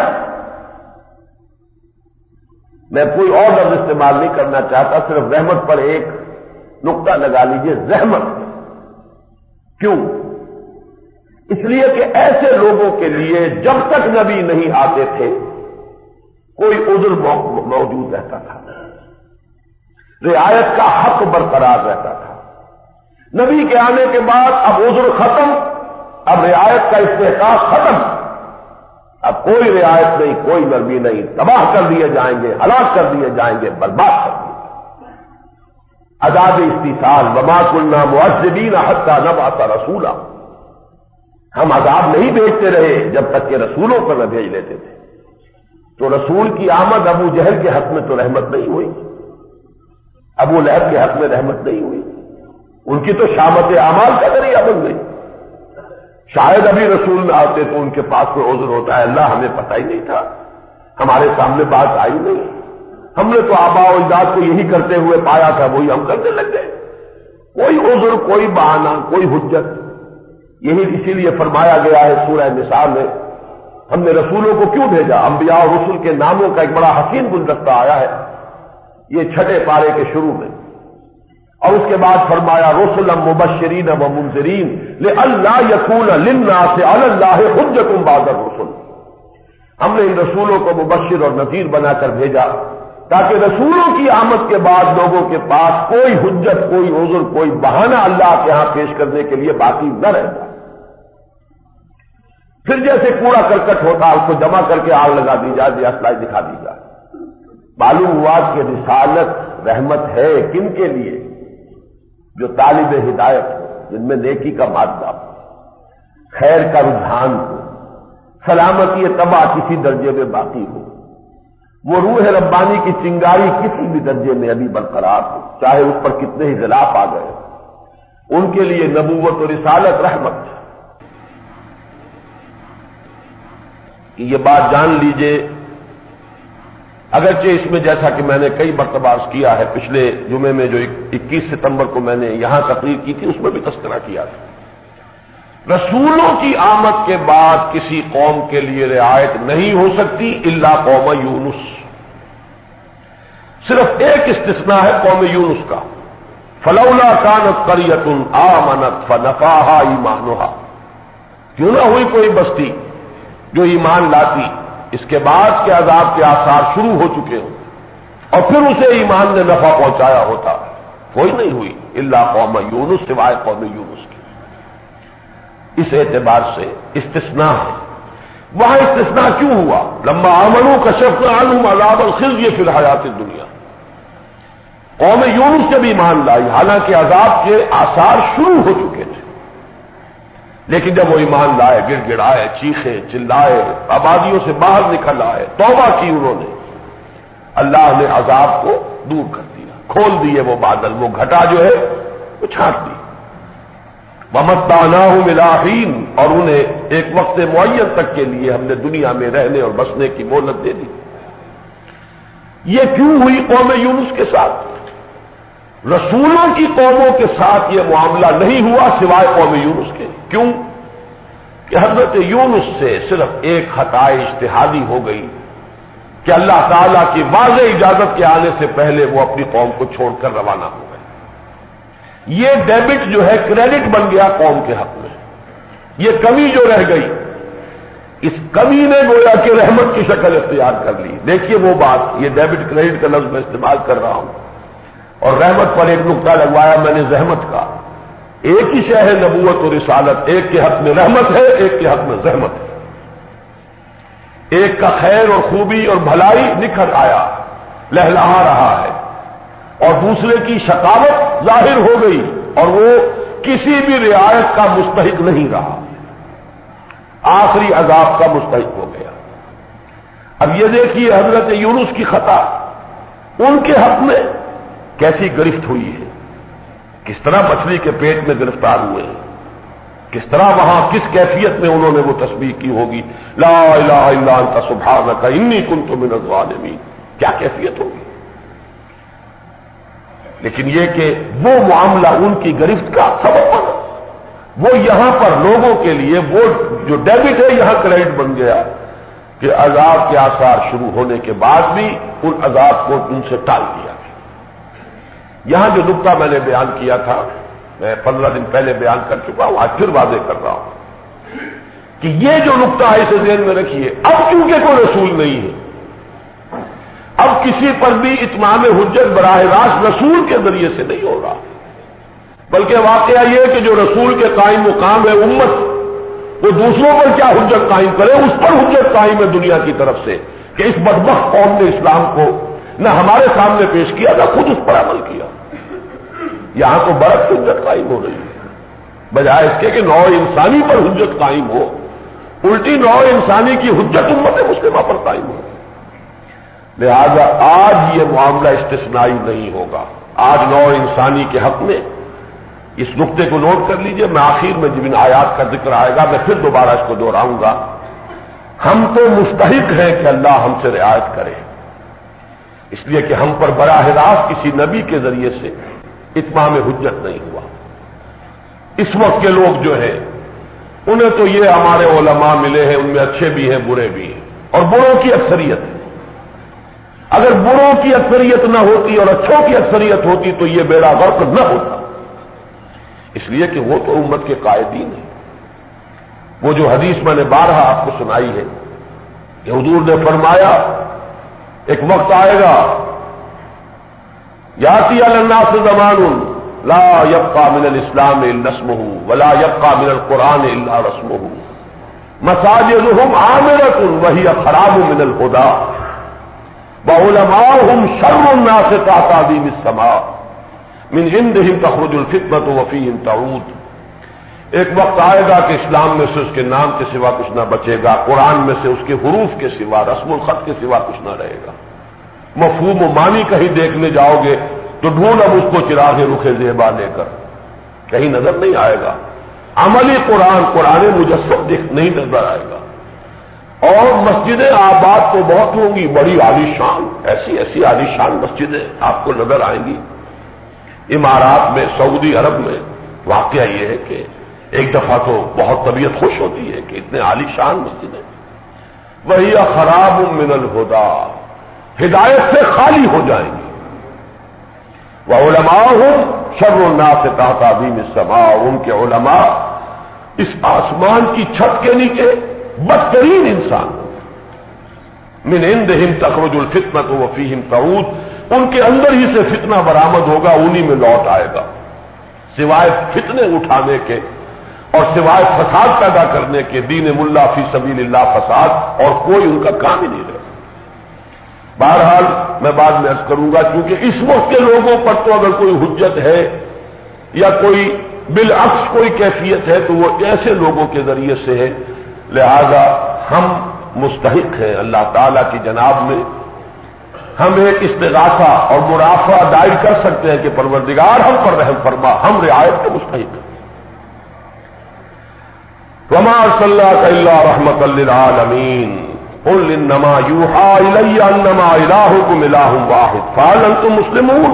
میں کوئی اور لفظ استعمال نہیں کرنا چاہتا، صرف رحمت پر ایک نقطہ لگا لیجیے، رحمت۔ کیوں؟ اس لیے کہ ایسے لوگوں کے لیے جب تک نبی نہیں آتے تھے کوئی عذر موجود رہتا تھا، رعایت کا حق برقرار رہتا تھا، نبی کے آنے کے بعد اب عذر ختم، اب رعایت کا استحقاق ختم، اب کوئی رعایت نہیں، کوئی نرمی نہیں، تباہ کر دیے جائیں گے، ہلاک کر دیے جائیں گے، برباد کر دیے جائیں گے۔ عذاب استیصال، وما كنا معذبین حتی نبعث رسولا، ہم عذاب نہیں بھیجتے رہے جب تک کہ رسولوں پر نہ بھیج لیتے تھے۔ تو رسول کی آمد ابو جہل کے حق میں تو رحمت نہیں ہوئی، ابو لہب کے حق میں رحمت نہیں ہوئی، ان کی تو شامت اعمال کا ذریعہ بن گئی۔ شاید ابھی رسول میں آتے تو ان کے پاس کوئی عذر ہوتا ہے، اللہ ہمیں پتہ ہی نہیں تھا، ہمارے سامنے بات آئی نہیں، ہم نے تو آباء و اجداد کو یہی کرتے ہوئے پایا تھا، وہی ہم کرنے لگ گئے۔ کوئی عذر، کوئی بہانہ، کوئی حجت۔ یہی اسی لیے فرمایا گیا ہے سورہ نساء میں، ہم نے رسولوں کو کیوں بھیجا؟ انبیاء اور رسل کے ناموں کا ایک بڑا حسین گلدستہ آیا ہے یہ چھٹے پارے کے شروع میں، اور اس کے بعد فرمایا رسلا مبشرین و منذرین لئلا یکون للناس علی اللہ حجۃ بعد الرسل، ہم نے ان رسولوں کو مبشر اور نذیر بنا کر بھیجا تاکہ رسولوں کی آمد کے بعد لوگوں کے پاس کوئی حجت، کوئی عذر، کوئی بہانہ اللہ کے ہاں پیش کرنے کے لیے باقی نہ رہ جائے۔ پھر جیسے کوڑا کرکٹ ہوتا اس کو جمع کر کے آگ لگا دی جائے یا سلائی دکھا دی جائے۔ معلوم ہوا کہ رسالت رحمت ہے کن کے لیے؟ جو طالب ہدایت ہو، جن میں نیکی کا مادہ ہو، خیر کا رجحان ہو، سلامتی طبع کسی درجے میں باقی ہو، وہ روح ربانی کی چنگاری کسی بھی درجے میں ابھی برقرار ہو، چاہے اس پر کتنے ہی غلاف آ گئے، ان کے لیے نبوت و رسالت رحمت ہے۔ یہ بات جان لیجئے، اگرچہ اس میں جیسا کہ میں نے کئی مرتبہ عرض کیا ہے، پچھلے جمعے میں جو اکیس ستمبر کو میں نے یہاں تقریر کی تھی اس میں بھی تذکرہ کیا تھا، رسولوں کی آمد کے بعد کسی قوم کے لیے رعایت نہیں ہو سکتی الا قوم یونس۔ صرف ایک استثناء ہے قوم یونس کا، فلولا کانت قریۃ آمنت فنفعها ایمانها، کیوں نہ ہوئی کوئی بستی جو ایمان لاتی اس کے بعد کے عذاب کے آثار شروع ہو چکے ہوں اور پھر اسے ایمان نے نفع پہنچایا ہوتا، کوئی نہیں ہوئی الا قوم یونس، سوائے قوم یونس کی۔ اس اعتبار سے استثناء ہے۔ وہاں استثناء کیوں ہوا؟ لما آمنوا کشفنا عنہم عذاب الخزي فی الحیات الدنیا، قوم یونس جب ایمان لائی حالانکہ عذاب کے آثار شروع ہو چکے تھے، لیکن جب وہ ایمان لائے، گڑ گڑائے، چیخے، چلائے، آبادیوں سے باہر نکل آئے، توبہ کی انہوں نے، اللہ نے عذاب کو دور کر دیا، کھول دیے وہ بادل، وہ گھٹا جو ہے وہ چھانٹ دی۔ وَمَتَّعْنَاهُمْ إِلَىٰ حِينٍ، اور انہیں ایک وقت معین تک کے لیے ہم نے دنیا میں رہنے اور بسنے کی مہلت دے دی۔ یہ کیوں ہوئی قوم یونس کے ساتھ؟ رسولوں کی قوموں کے ساتھ یہ معاملہ نہیں ہوا سوائے قوم یونس کے۔ کیوں؟ کہ حضرت یونس سے صرف ایک خطا اجتہادی ہو گئی کہ اللہ تعالیٰ کی واضح اجازت کے آنے سے پہلے وہ اپنی قوم کو چھوڑ کر روانہ ہو گئے۔ یہ ڈیبٹ جو ہے کریڈٹ بن گیا قوم کے حق میں، یہ کمی جو رہ گئی اس کمی نے گویا کہ رحمت کی شکل اختیار کر لی۔ دیکھیے وہ بات، یہ ڈیبٹ کریڈٹ کا لفظ میں استعمال کر رہا ہوں، اور رحمت پر ایک نقطہ لگوایا میں نے زحمت کا۔ ایک ہی شے ہے نبوت اور رسالت، ایک کے حق میں رحمت ہے، ایک کے حق میں زحمت ہے۔ ایک کا خیر اور خوبی اور بھلائی نکھر آیا، لہلہا رہا ہے، اور دوسرے کی شقاوت ظاہر ہو گئی اور وہ کسی بھی رعایت کا مستحق نہیں رہا، آخری عذاب کا مستحق ہو گیا۔ اب یہ دیکھیے حضرت یونس کی خطا، ان کے حق میں کیسی گرفت ہوئی ہے، کس طرح مچھلی کے پیٹ میں گرفتار ہوئے ہیں، کس طرح وہاں کس کیفیت میں انہوں نے وہ تسبیح کی ہوگی، لا الہ الا انت سبحانک انی کنت من الظالمین، کیا کیفیت ہوگی۔ لیکن یہ کہ وہ معاملہ ان کی گرفت کا سبب بنا، وہ یہاں پر لوگوں کے لیے وہ جو ڈیبٹ ہے یہاں کریڈٹ بن گیا کہ عذاب کے آثار شروع ہونے کے بعد بھی ان عذاب کو ان سے ٹال دیا۔ یہاں جو نقطہ میں نے بیان کیا تھا، میں پندرہ دن پہلے بیان کر چکا ہوں، آج پھر واضح کر رہا ہوں کہ یہ جو نقطہ ہے اسے ذہن میں رکھیے۔ اب کیونکہ کوئی رسول نہیں ہے، اب کسی پر بھی اتمام حجت براہ راست رسول کے ذریعے سے نہیں ہو رہا،
بلکہ واقعہ یہ کہ جو رسول کے قائم مقام ہے امت، وہ دوسروں پر کیا حجت قائم کرے، اس پر حجت قائم ہے دنیا کی طرف سے کہ اس بدبخت قوم نے اسلام کو نہ ہمارے سامنے پیش کیا نہ خود اس پر عمل کیا۔ یہاں تو برعکس حجت قائم ہو رہی ہے، بجائے اس کے کہ نوع انسانی پر حجت قائم ہو، الٹی نوع انسانی کی حجت امت مسلمہ پر قائم ہو۔ لہذا آج یہ معاملہ استثنائی نہیں ہوگا، آج نوع انسانی کے حق میں اس نقطے کو نوٹ کر لیجئے، میں آخر میں جب ان آیات کا ذکر آئے گا میں پھر دوبارہ اس کو دہراؤں گا۔ ہم تو مستحق ہیں کہ اللہ ہم سے رعایت کرے، اس لیے کہ ہم پر براہ راست کسی نبی کے ذریعے سے اتمام حجت نہیں ہوا۔ اس وقت کے لوگ جو ہیں انہیں تو یہ ہمارے علماء ملے ہیں، ان میں اچھے بھی ہیں برے بھی ہیں، اور بروں کی اکثریت ہے۔ اگر بروں کی اکثریت نہ ہوتی اور اچھوں کی اکثریت ہوتی تو یہ بیڑا غرق نہ ہوتا، اس لیے کہ وہ تو امت کے قائدین ہیں۔ وہ جو حدیث میں نے بارہا آپ کو سنائی ہے کہ حضور نے فرمایا ایک وقت آئے گا یاتی علی الناس زمان لا یبقى من الاسلام الا اسمه ولا يبقى من القرآن الا رسمه مساجدهم عامرة وهي خراب من الهدى وعلماؤهم شر الناس تحت عظيم السماء من عندهم تخرج الفتنة وفيهم تعود۔ ایک وقت آئے گا کہ اسلام میں سے اس کے نام کے سوا کچھ نہ بچے گا، قرآن میں سے اس کے حروف کے سوا، رسم الخط کے سوا کچھ نہ رہے گا۔ مفہوم و معنی کہیں دیکھنے جاؤ گے تو ڈھونڈ اب اس کو چراغ رخ زیبا لے کر، کہیں نظر نہیں آئے گا۔ عملی قرآن، قرآن مجسم دیکھ نہیں نظر آئے گا۔ اور مسجدیں آباد تو بہت ہوں گی، بڑی عالی شان، ایسی ایسی عالی شان مسجدیں آپ کو نظر آئیں گی۔ امارات میں، سعودی عرب میں واقعہ یہ ہے کہ ایک دفعہ تو بہت طبیعت خوش ہوتی ہے کہ اتنے عالی شان مسجدیں، وہی خراب من الہدی، ہدایت سے خالی ہو جائیں گی۔ وعلماؤہم شر الناس تحت عظیم السماء، اور ان کے علماء اس آسمان کی چھت کے نیچے بدترین انسان، من عندہم تخرج الفتنۃ وفیہم تعود، ان کے اندر ہی سے فتنہ برآمد ہوگا، انہی میں لوٹ آئے گا، سوائے فتنے اٹھانے کے اور سوائے فساد پیدا کرنے کے، دین ملا فی سبیل اللہ فساد، اور کوئی ان کا کام ہی نہیں رہے۔ بہرحال میں بعد میں عرض کروں گا، کیونکہ اس وقت کے لوگوں پر تو اگر کوئی حجت ہے یا کوئی بالعکس کوئی کیفیت ہے تو وہ ایسے لوگوں کے ذریعے سے ہے، لہذا ہم مستحق ہیں اللہ تعالی کی جناب میں، ہم ایک استغاثہ اور مرافعہ دائر کر سکتے ہیں کہ پروردگار ہم پر رحم فرما، ہم رعایت کے مستحق ہیں۔ وما ارسلناک الا رحمۃ للعالمین قل انما یوحى الی انما الہکم الہ واحد فہل انتم مسلمون۔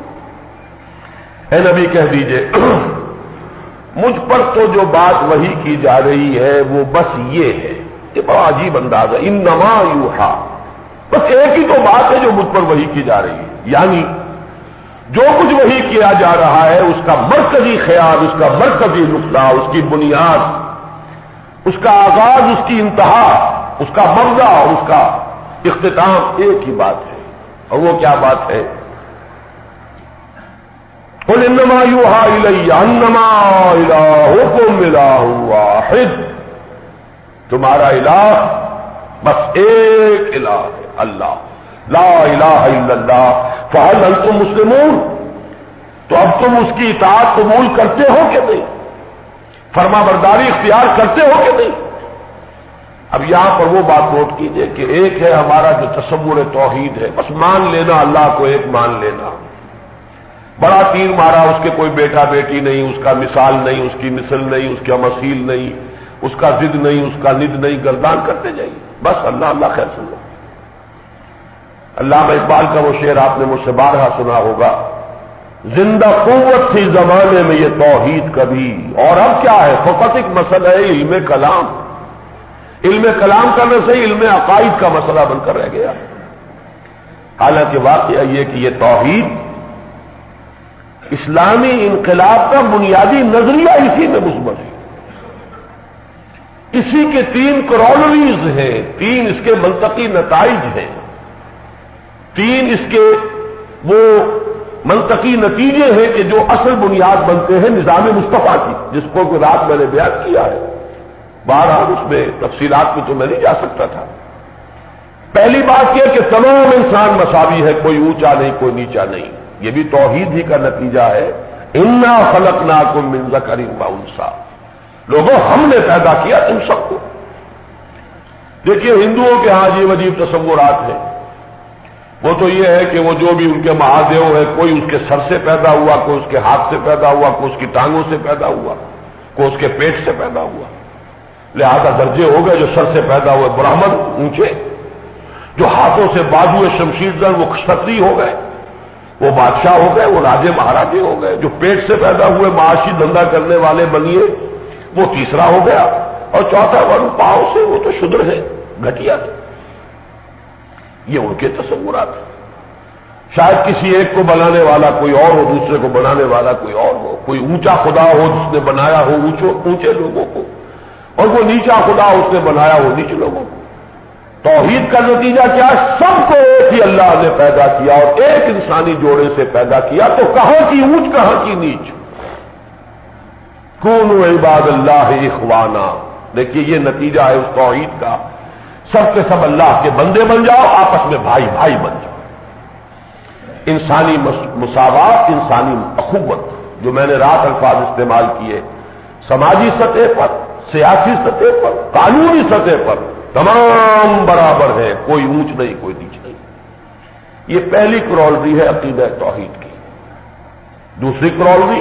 اے نبی کہہ دیجئے مجھ پر تو جو بات وحی کی جا رہی ہے وہ بس یہ ہے، یہ بڑا عجیب انداز ہے، انما یوحى، بس ایک ہی تو بات ہے جو مجھ پر وحی کی جا رہی ہے، یعنی جو کچھ وحی کیا جا رہا ہے اس کا مرکزی خیال، اس کا مرکزی نقطہ، اس کی بنیاد، اس کا آغاز، اس کی انتہا، اس کا مبدا اور اس کا اختتام ایک ہی بات ہے، اور وہ کیا بات ہے؟ قل انما یوحى الی انما الہکم الہ واحد، تمہارا الہ بس ایک الہ ہے، اللہ، لا الہ الا اللہ، فہل انتم مسلمون، تو اب تم اس کی اطاعت قبول کرتے ہو کہ نہیں، فرما برداری اختیار کرتے ہو کہ نہیں؟ اب یہاں پر وہ بات نوٹ کیجئے کہ ایک ہے ہمارا جو تصور توحید ہے، بس مان لینا، اللہ کو ایک مان لینا، بڑا تیر مارا، اس کے کوئی بیٹا بیٹی نہیں، اس کا مثال نہیں، اس کی مثل نہیں، اس کا مثیل نہیں، اس کا ضد نہیں، اس کا ند نہیں، گردان کرتے جائیے، بس اللہ اللہ خیر سنو۔ علامہ اقبال کا وہ شعر آپ نے مجھ سے بارہا سنا ہوگا، زندہ قوت تھی زمانے میں یہ توحید کبھی، اور اب کیا ہے، فقط ایک مسئلہ ہے علم کلام، علم کلام کا نہ صحیح علم عقائد کا مسئلہ بن کر رہ گیا۔ حالانکہ واقعہ یہ کہ یہ توحید اسلامی انقلاب کا بنیادی نظریہ اسی میں مثبت ہے، اسی کے تین کرولریز ہیں، تین اس کے منطقی نتائج ہیں، تین اس کے وہ منطقی نتیجے ہیں کہ جو اصل بنیاد بنتے ہیں نظام مصطفیٰ کی، جس کو کوئی رات میں نے بیان کیا ہے، بہرحال اس میں تفصیلات میں تو میں نہیں جا سکتا تھا۔ پہلی بات یہ کہ تمام انسان مساوی ہے، کوئی اونچا نہیں کوئی نیچا نہیں، یہ بھی توحید ہی کا نتیجہ ہے۔ انا خلقناکم من ذکر و انثی، لوگوں ہم نے پیدا کیا تم سب کو۔ دیکھیے ہندوؤں کے ہاں عجیب عجیب تصورات ہیں، وہ تو یہ ہے کہ وہ جو بھی ان کے مہادیو ہے، کوئی اس کے سر سے پیدا ہوا، کوئی اس کے ہاتھ سے پیدا ہوا، کوئی اس کی ٹانگوں سے پیدا ہوا، کوئی اس کے پیٹ سے پیدا ہوا، لہذا درجے ہو گئے۔ جو سر سے پیدا ہوئے برہمن اونچے، جو ہاتھوں سے بازو شمشیر زن وہ క్షత్రిی ہو گئے، وہ بادشاہ ہو گئے، وہ راجے مہاراجے ہو گئے۔ جو پیٹ سے پیدا ہوئے معاشی دھندا کرنے والے بنیے، وہ تیسرا ہو گیا، اور چوتھا ورن پاؤں سے وہ تو شودر ہے، گھٹیا ہے۔ یہ ان کے تصورات ہیں۔ شاید کسی ایک کو بنانے والا کوئی اور ہو، دوسرے کو بنانے والا کوئی اور ہو، کوئی اونچا خدا ہو جس نے بنایا ہو اونچے لوگوں کو، اور وہ نیچا خدا اس نے بنایا ہو نیچے لوگوں کو۔ توحید کا نتیجہ کیا؟ سب کو ایک ہی اللہ نے پیدا کیا اور ایک انسانی جوڑے سے پیدا کیا، تو کہاں کی اونچ کہاں کی نیچ؟ کونوا عباد اللہ اخوانا، دیکھیے یہ نتیجہ ہے اس توحید کا، سب کے سب اللہ کے بندے بن جاؤ، آپس میں بھائی بھائی بن جاؤ۔ انسانی مساوات، انسانی اخوت، جو میں نے رات الفاظ استعمال کیے، سماجی سطح پر، سیاسی سطح پر، قانونی سطح پر تمام برابر ہے، کوئی اونچ نہیں کوئی نیچ نہیں۔ یہ پہلی کرولری ہے عقیدہ توحید کی۔ دوسری کرولری،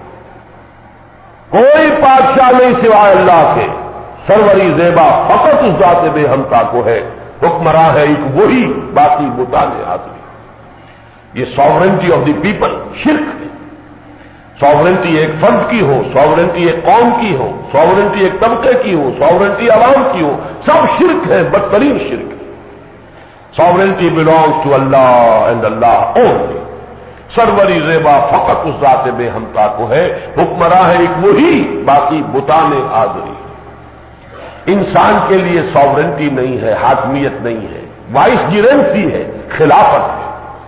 کوئی بادشاہ نہیں سوائے اللہ کے، سروری زیبا فقط اس ذات بے ہمتا کو ہے، حکمراں ہے ایک وہی، باقی بتانے آدمی۔ یہ ساورنٹی آف دی پیپل شرک ہے۔ ساورنٹی ایک فرد کی ہو، ساورنٹی ایک قوم کی ہو، ساورنٹی ایک طبقے کی ہو، ساورنٹی عوام کی ہو، سب شرک ہے، بدترین شرک ہے۔ Sovereignty belongs to Allah and Allah only. سروری زیبا فقط اس ذات بے ہمتا کو ہے، حکمراں ہے ایک وہی، باقی بتانے آدمی۔ انسان کے لیے ساورنٹی نہیں ہے، حاکمیت نہیں ہے، وائس گرنسی ہے، خلافت ہے۔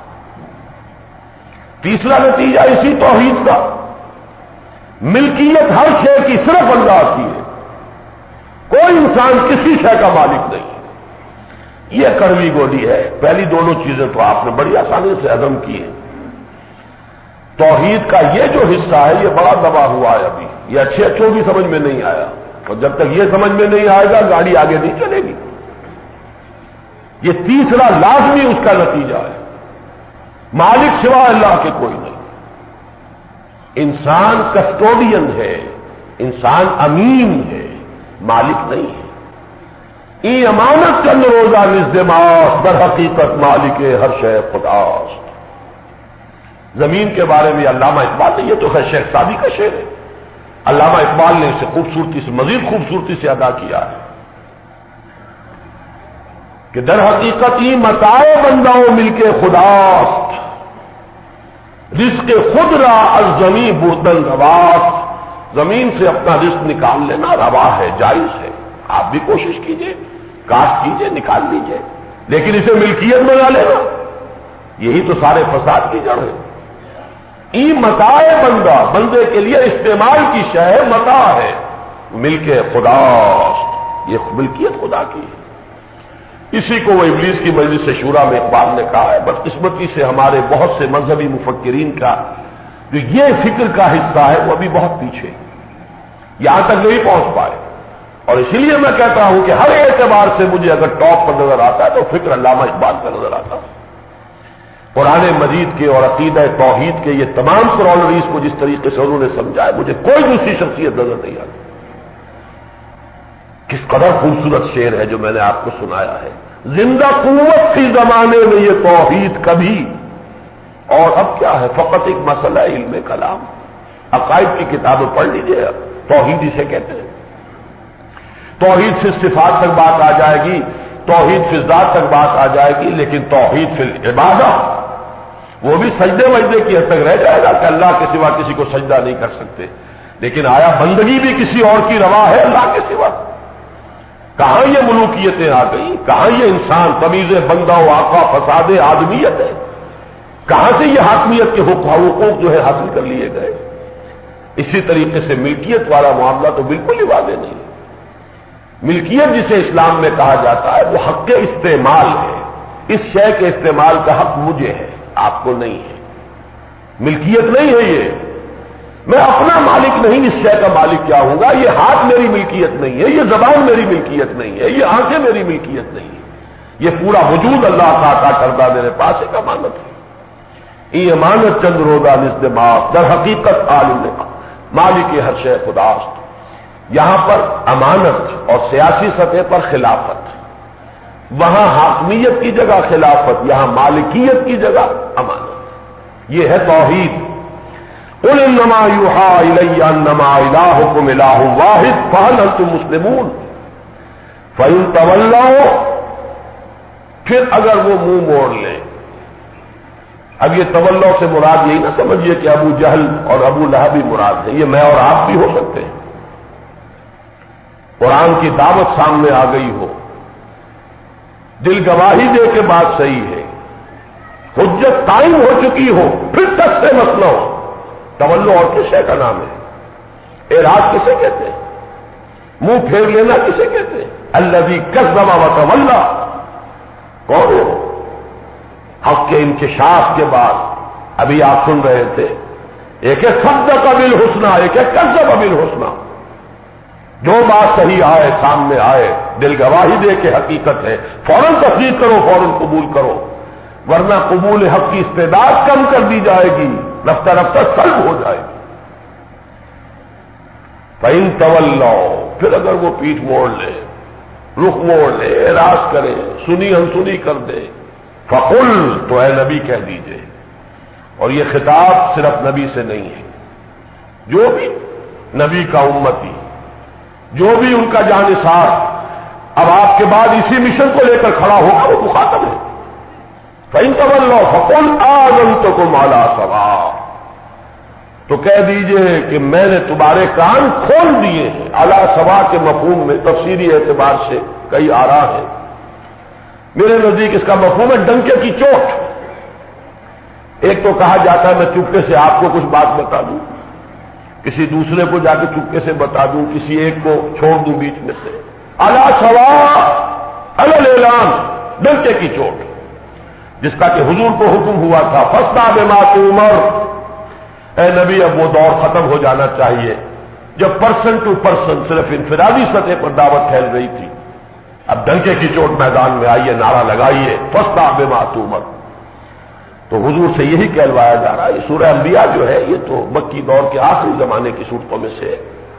تیسرا نتیجہ اسی توحید کا، ملکیت ہر شے کی صرف اللہ کی ہے، کوئی انسان کسی شے کا مالک نہیں۔ یہ کڑوی گولی ہے۔ پہلی دونوں چیزیں تو آپ نے بڑی آسانی سے ہضم کی ہیں۔ توحید کا یہ جو حصہ ہے یہ بڑا دبا ہوا ہے، ابھی یہ اچھے اچھوں کی سمجھ میں نہیں آیا، اور جب تک یہ سمجھ میں نہیں آئے گا گاڑی آگے نہیں چلے گی۔ یہ تیسرا لازمی اس کا نتیجہ ہے، مالک سوا اللہ کے کوئی نہیں۔ انسان کسٹوڈین ہے، انسان امین ہے، مالک نہیں ہے۔ ای امانت چند روزہ نزدماس، در حقیقت مالک ہر شے خداست۔ زمین کے بارے میں علامہ اقبال نے، یہ تو خیر شیخ سعدی کا شعر ہے، علامہ اقبال نے اسے خوبصورتی سے، مزید خوبصورتی سے ادا کیا ہے کہ در حقیقت ای متاع بنداؤ مل کے خداست، رزق خود را از زمین بردن رواست۔ زمین سے اپنا رزق نکال لینا روا ہے، جائز ہے، آپ بھی کوشش کیجئے، کاشت کیجئے، نکال لیجئے، لیکن اسے ملکیت بنا لینا، یہی تو سارے فساد کی جڑ ہے۔ ای متاع بندہ، بندے کے لیے استعمال کی شے متاع ہے، ملک خداست، یہ ملکیت خدا کی ہے۔ اسی کو وہ ابلیس کی مجلس شورا میں اقبال نے کہا ہے۔ بدقسمتی سے ہمارے بہت سے مذہبی مفکرین کا جو یہ فکر کا حصہ ہے وہ ابھی بہت پیچھے، یہاں تک نہیں پہنچ پائے، اور اسی لیے میں کہتا ہوں کہ ہر اعتبار سے مجھے اگر ٹاپ پر نظر آتا ہے تو فکر علامہ اقبال کا نظر آتا ہے۔ قرآن مجید کے اور عقیدہ توحید کے یہ تمام کرولریز کو جس طریقے سے انہوں نے سمجھا ہے، مجھے کوئی دوسری شخصیت نظر نہیں آتی۔ کس قدر خوبصورت شعر ہے جو میں نے آپ کو سنایا ہے۔ زندہ قوت تھی زمانے میں یہ توحید کبھی، اور اب کیا ہے، فقط ایک مسئلہ علم کلام۔ عقائد کی کتابیں پڑھ لیجئے، توحید اسے کہتے ہیں۔ توحید سے صفات تک بات آ جائے گی، توحید فی ذات تک بات آ جائے گی، لیکن توحید فی العبادہ وہ بھی سجدے وجدے کی حد تک رہ جائے گا کہ اللہ کے سوا کسی کو سجدہ نہیں کر سکتے، لیکن آیا بندگی بھی کسی اور کی روا ہے اللہ کے سوا؟ کہاں یہ ملوکیتیں آ گئی، کہاں یہ انسان تمیز بندہ و آقا فساد آدمیت ہے؟ کہاں سے یہ حاکمیت کے حقوق جو ہے حاصل کر لیے گئے؟ اسی طریقے سے ملکیت والا معاملہ تو بالکل ہی واضح نہیں ہے۔ ملکیت جسے اسلام میں کہا جاتا ہے وہ حق کے استعمال ہے، اس شے کے استعمال کا حق مجھے ہے، آپ کو نہیں ہے۔ ملکیت نہیں ہے یہ، میں اپنا مالک نہیں اس شے کا مالک کیا ہوں گا، یہ ہاتھ میری ملکیت نہیں ہے، یہ زبان میری ملکیت نہیں ہے، یہ آنکھیں میری ملکیت نہیں ہے، یہ پورا وجود اللہ کا عطا کردہ میرے پاس ایک امانت ہے۔ یہ امانت چند روزہ نزد ماس در حقیقت عالم مالک ہر شے خداست۔ یہاں پر امانت اور سیاسی سطح پر خلافت، وہاں حاکمیت کی جگہ خلافت، یہاں مالکیت کی جگہ امانت، یہ ہے توحید۔ قل انما یوحی الی انما الہکم الہ واحد فہل انتم مسلمون فإن تولوا، پھر اگر وہ منہ موڑ لیں۔ اب یہ تولو سے مراد یہی نہ سمجھیے کہ ابو جہل اور ابو لہب بھی مراد ہے، یہ میں اور آپ بھی ہو سکتے ہیں۔ قرآن کی دعوت سامنے آ گئی ہو، دل گواہی دے کے بات صحیح ہے، حجت قائم ہو چکی ہو، پھر تک سے مسئلہ ہو، تولو اور کس شے کا نام ہے؟ اعراض کسے کہتے ہیں؟ منہ پھیر لینا کسے کہتے ہیں؟ الذی کذب وتولی، کون ہے؟ حق کے انکشاف کے بعد ابھی آپ سن رہے تھے، ایک ہے صدق بالحسنی، ایک ہے کذب بالحسنی۔ جو بات صحیح آئے سامنے آئے، دل گواہی دے کے حقیقت ہے، فوراً تصدیق کرو، فوراً قبول کرو، ورنہ قبول حق کی استعداد کم کر دی جائے گی، رفتہ رفتہ سلب ہو جائے گی۔ فَإِن تَوَلَّوْا، پھر اگر وہ پیٹھ موڑ لے، رخ موڑ لے، اعراض کرے، سنی انسنی کر دے، فقل، تو اے نبی کہہ دیجئے، اور یہ خطاب صرف نبی سے نہیں ہے، جو بھی نبی کا امتی، جو بھی ان کا جانثار اب آپ کے بعد اسی مشن کو لے کر کھڑا ہوگا وہ مخاطب ہے۔ فَإِن تَوَلَّوْا فَقُلْ آذَنْتُكُمْ عَلَىٰ سَوَاءٍ، تو کہہ دیجئے کہ میں نے تمہارے کان کھول دیے ہیں۔ علی سوا کے مفہوم میں تفسیری اعتبار سے کئی آراء ہیں، میرے نزدیک اس کا مفہوم ہے ڈنکے کی چوٹ۔ ایک تو کہا جاتا ہے میں چپکے سے آپ کو کچھ بات بتا دوں، کسی دوسرے کو جا کے چپکے سے بتا دوں، کسی ایک کو چھوڑ دوں بیچ میں سے۔ علی سوا، علی الاعلان، ڈنکے کی چوٹ، جس کا کہ حضور کو حکم ہوا تھا فاصدع بما تؤمر، اے نبی اب وہ دور ختم ہو جانا چاہیے جب پرسن ٹو پرسن صرف انفرادی سطح پر دعوت پھیل رہی تھی، اب ڈنکے کی چوٹ میدان میں آئیے، نعرہ لگائیے فاصدع بما تؤمر۔ تو حضور سے یہی کہلوایا جا رہا ہے۔ یہ سورہ انبیاء جو ہے یہ تو مکی دور کے آخری زمانے کی صورتوں میں سے ہے۔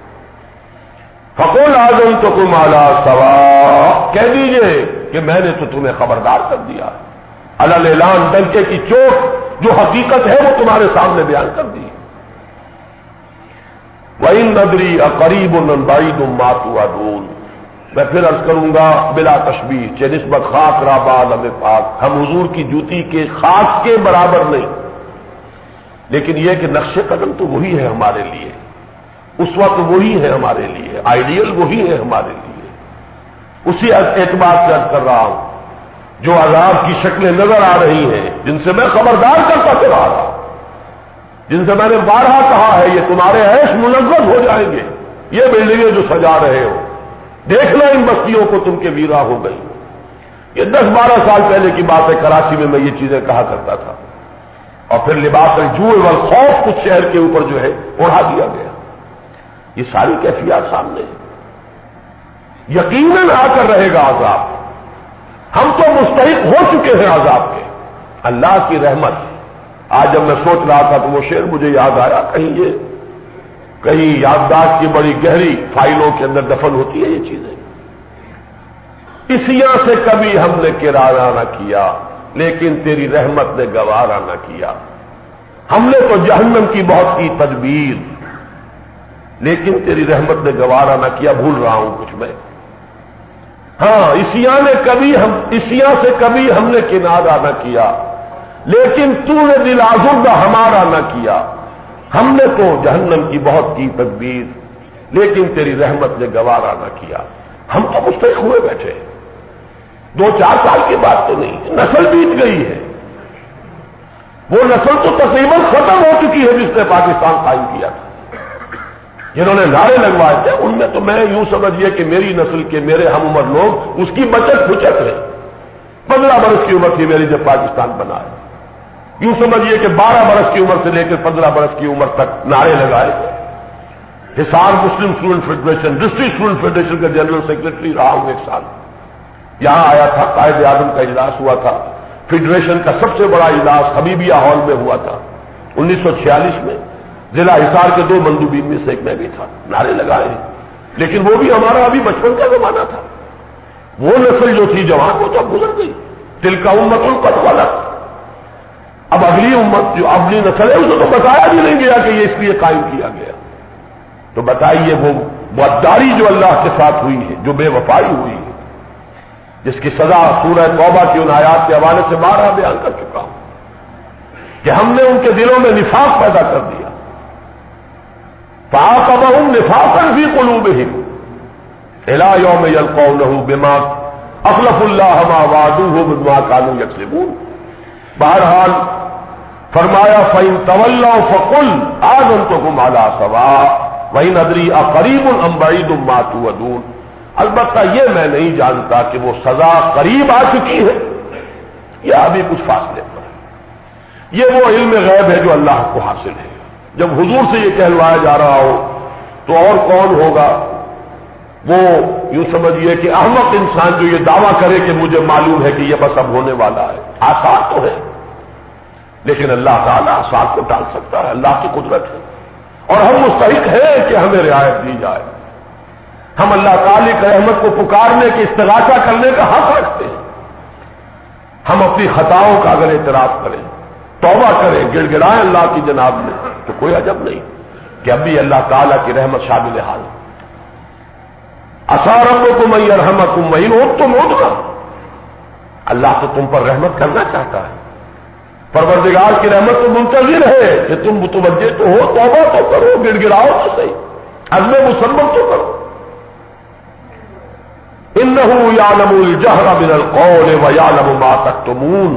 فقل آذنتکم علی سواء، کہہ دیجئے کہ میں نے تو تمہیں خبردار کر دیا، علی الاعلان، ڈنکے کی چوٹ، جو حقیقت ہے وہ تمہارے سامنے بیان کر دی۔ وَإِن نَدْرِي أَقَرِيبٌ أَمْ بَعِيدٌ مَا تُوعَدُونَ، میں پھر عرض کروں گا بلا تشبیہ، چہ نسبت خاک را بعالم پاک، ہم حضور کی جوتی کے خاک کے برابر نہیں، لیکن یہ کہ نقش قدم تو وہی ہے ہمارے لیے، اس وقت وہی ہے ہمارے لیے، آئیڈیل وہی ہے ہمارے لیے۔ اسی اعتبار سے عرض کر رہا ہوں، جو عذاب کی شکلیں نظر آ رہی ہیں، جن سے میں خبردار کرتا چلا رہا ہوں، جن سے میں نے بارہا کہا ہے یہ تمہارے عیش منظم ہو جائیں گے، یہ بلڈنگیں جو سجا رہے ہو، دیکھنا ان بستیوں کو تم کے ویرا ہو گئی۔ یہ دس بارہ سال پہلے کی بات ہے، کراچی میں میں یہ چیزیں کہا کرتا تھا، اور پھر لباس الجوع والخوف کچھ شہر کے اوپر جو ہے اڑا دیا گیا۔ یہ ساری کیفیات سامنے ہے، یقیناً آ کر رہے گا عذاب، ہم تو مستحق ہو چکے ہیں عذاب کے۔ اللہ کی رحمت، آج جب میں سوچ رہا تھا تو وہ شعر مجھے یاد آیا، کہیں یہ کہیں یادداشت کی بڑی گہری فائلوں کے اندر دفن ہوتی ہے یہ چیزیں۔ اسیاں سے کبھی ہم نے کرارا نہ کیا، لیکن تیری رحمت نے گوارا نہ کیا۔ ہم نے تو جہنم کی بہت کی تدبیر، لیکن تیری رحمت نے گوارا نہ کیا۔ بھول رہا ہوں کچھ میں، ہاں، اسیاں نے کبھی ہم اسیاں سے کبھی ہم نے کنارہ نہ کیا، لیکن تو نے دل آزردہ ہمارا نہ کیا۔ ہم نے تو جہنم کی بہت کی تدبیر، لیکن تیری رحمت نے گوارا نہ کیا۔ ہم تو مستحق ہوئے بیٹھے، دو چار سال کی بات تو نہیں، نسل بیت گئی ہے، وہ نسل تو تقریباً ختم ہو چکی ہے جس نے پاکستان قائم کیا تھا، جنہوں نے نعرے لگوائے تھے، ان میں تو میں یوں سمجھیے کہ میری نسل کے میرے ہم عمر لوگ اس کی بچت بچت ہے۔ پندرہ برس کی عمر تھی میری جب پاکستان بنا ہے، یوں سمجھیے کہ بارہ برس کی عمر سے لے کر پندرہ برس کی عمر تک نعرے لگائے تھے۔ Hisar Muslim student federation, district student federation کا جنرل سیکرٹری رہا ہوں ایک سال، یہاں آیا تھا، قائد اعظم کا اجلاس ہوا تھا، فیڈریشن کا سب سے بڑا اجلاس حبیبیہ ہال میں ہوا تھا انیس سو چھیالیس میں، ضلع حصار کے دو مندوبین میں سے ایک میں بھی تھا، نعرے لگائے ہیں، لیکن وہ بھی ہمارا ابھی بچپن کا زمانہ تھا، وہ نسل جو تھی جوان وہ تو اب گزر گئی، تل کا امت قد خلت، اب اگلی امت جو اگلی نسل ہے اسے تو بتایا بھی نہیں گیا کہ یہ اس لیے قائم کیا گیا، تو بتائیے وہ غداری جو اللہ کے ساتھ ہوئی ہے، جو بے وفائی ہوئی ہے، جس کی سزا سورہ توبہ کی ان آیات کے حوالے سے بارہ بیان کر چکا ہوں کہ ہم نے ان کے دلوں میں نفاق پیدا کر دیا، فَعَاقَبَهُمْ نِفَاقًا فِي قُلُوبِهِمْ إِلَىٰ يَوْمِ يَلْقَوْنَهُ بِمَا أَخْلَفُوا اللَّهَ مَا وَعَدُوهُ بِمَا كَانُوا يَكْسِبُونَ۔ بہرحال فرمایا فَإِن تَوَلَّوْا فَقُلْ آذَنتُكُمْ عَلَىٰ سَوَاءٍ وَإِنْ أَدْرِي أَقَرِيبٌ أَمْ بَعِيدٌ مَا تُوعَدُونَ۔ البتہ یہ میں نہیں جانتا کہ وہ سزا قریب آ چکی ہے یا ابھی کچھ فاصلے پر ہے، یہ وہ علم غیب ہے جو اللہ کو حاصل ہے۔ جب حضور سے یہ کہلوایا جا رہا ہو تو اور کون ہوگا؟ وہ یوں سمجھیے کہ احمق انسان جو یہ دعویٰ کرے کہ مجھے معلوم ہے کہ یہ بس اب ہونے والا ہے۔ آسان تو ہے لیکن اللہ تعالیٰ آسان کو ٹال سکتا ہے، اللہ کی قدرت ہے، اور ہم مستحق ہیں کہ ہمیں رعایت دی جائے، ہم اللہ تعالی کی رحمت کو پکارنے کے استغاثہ کرنے کا حق رکھتے ہیں، ہم اپنی خطاؤں کا اگر اعتراف کریں، توبہ کریں، گڑ گڑائیں اللہ کی جناب میں، تو کوئی عجب نہیں کہ اب بھی اللہ تعالیٰ کی رحمت شامل حال ہے۔ عسیٰ ربکم ان یرحمکم وان عدتم عدنا، اللہ تو تم پر رحمت کرنا چاہتا ہے، پروردگار کی رحمت تو منتظر ہے کہ تم متوجہ تو ہو، توبہ تو کرو، گڑ گڑاؤ تو صحیح، عزم مسلم تو کرو۔ انہ یعلم الجہر من القول ویعلم ما تکتمون۔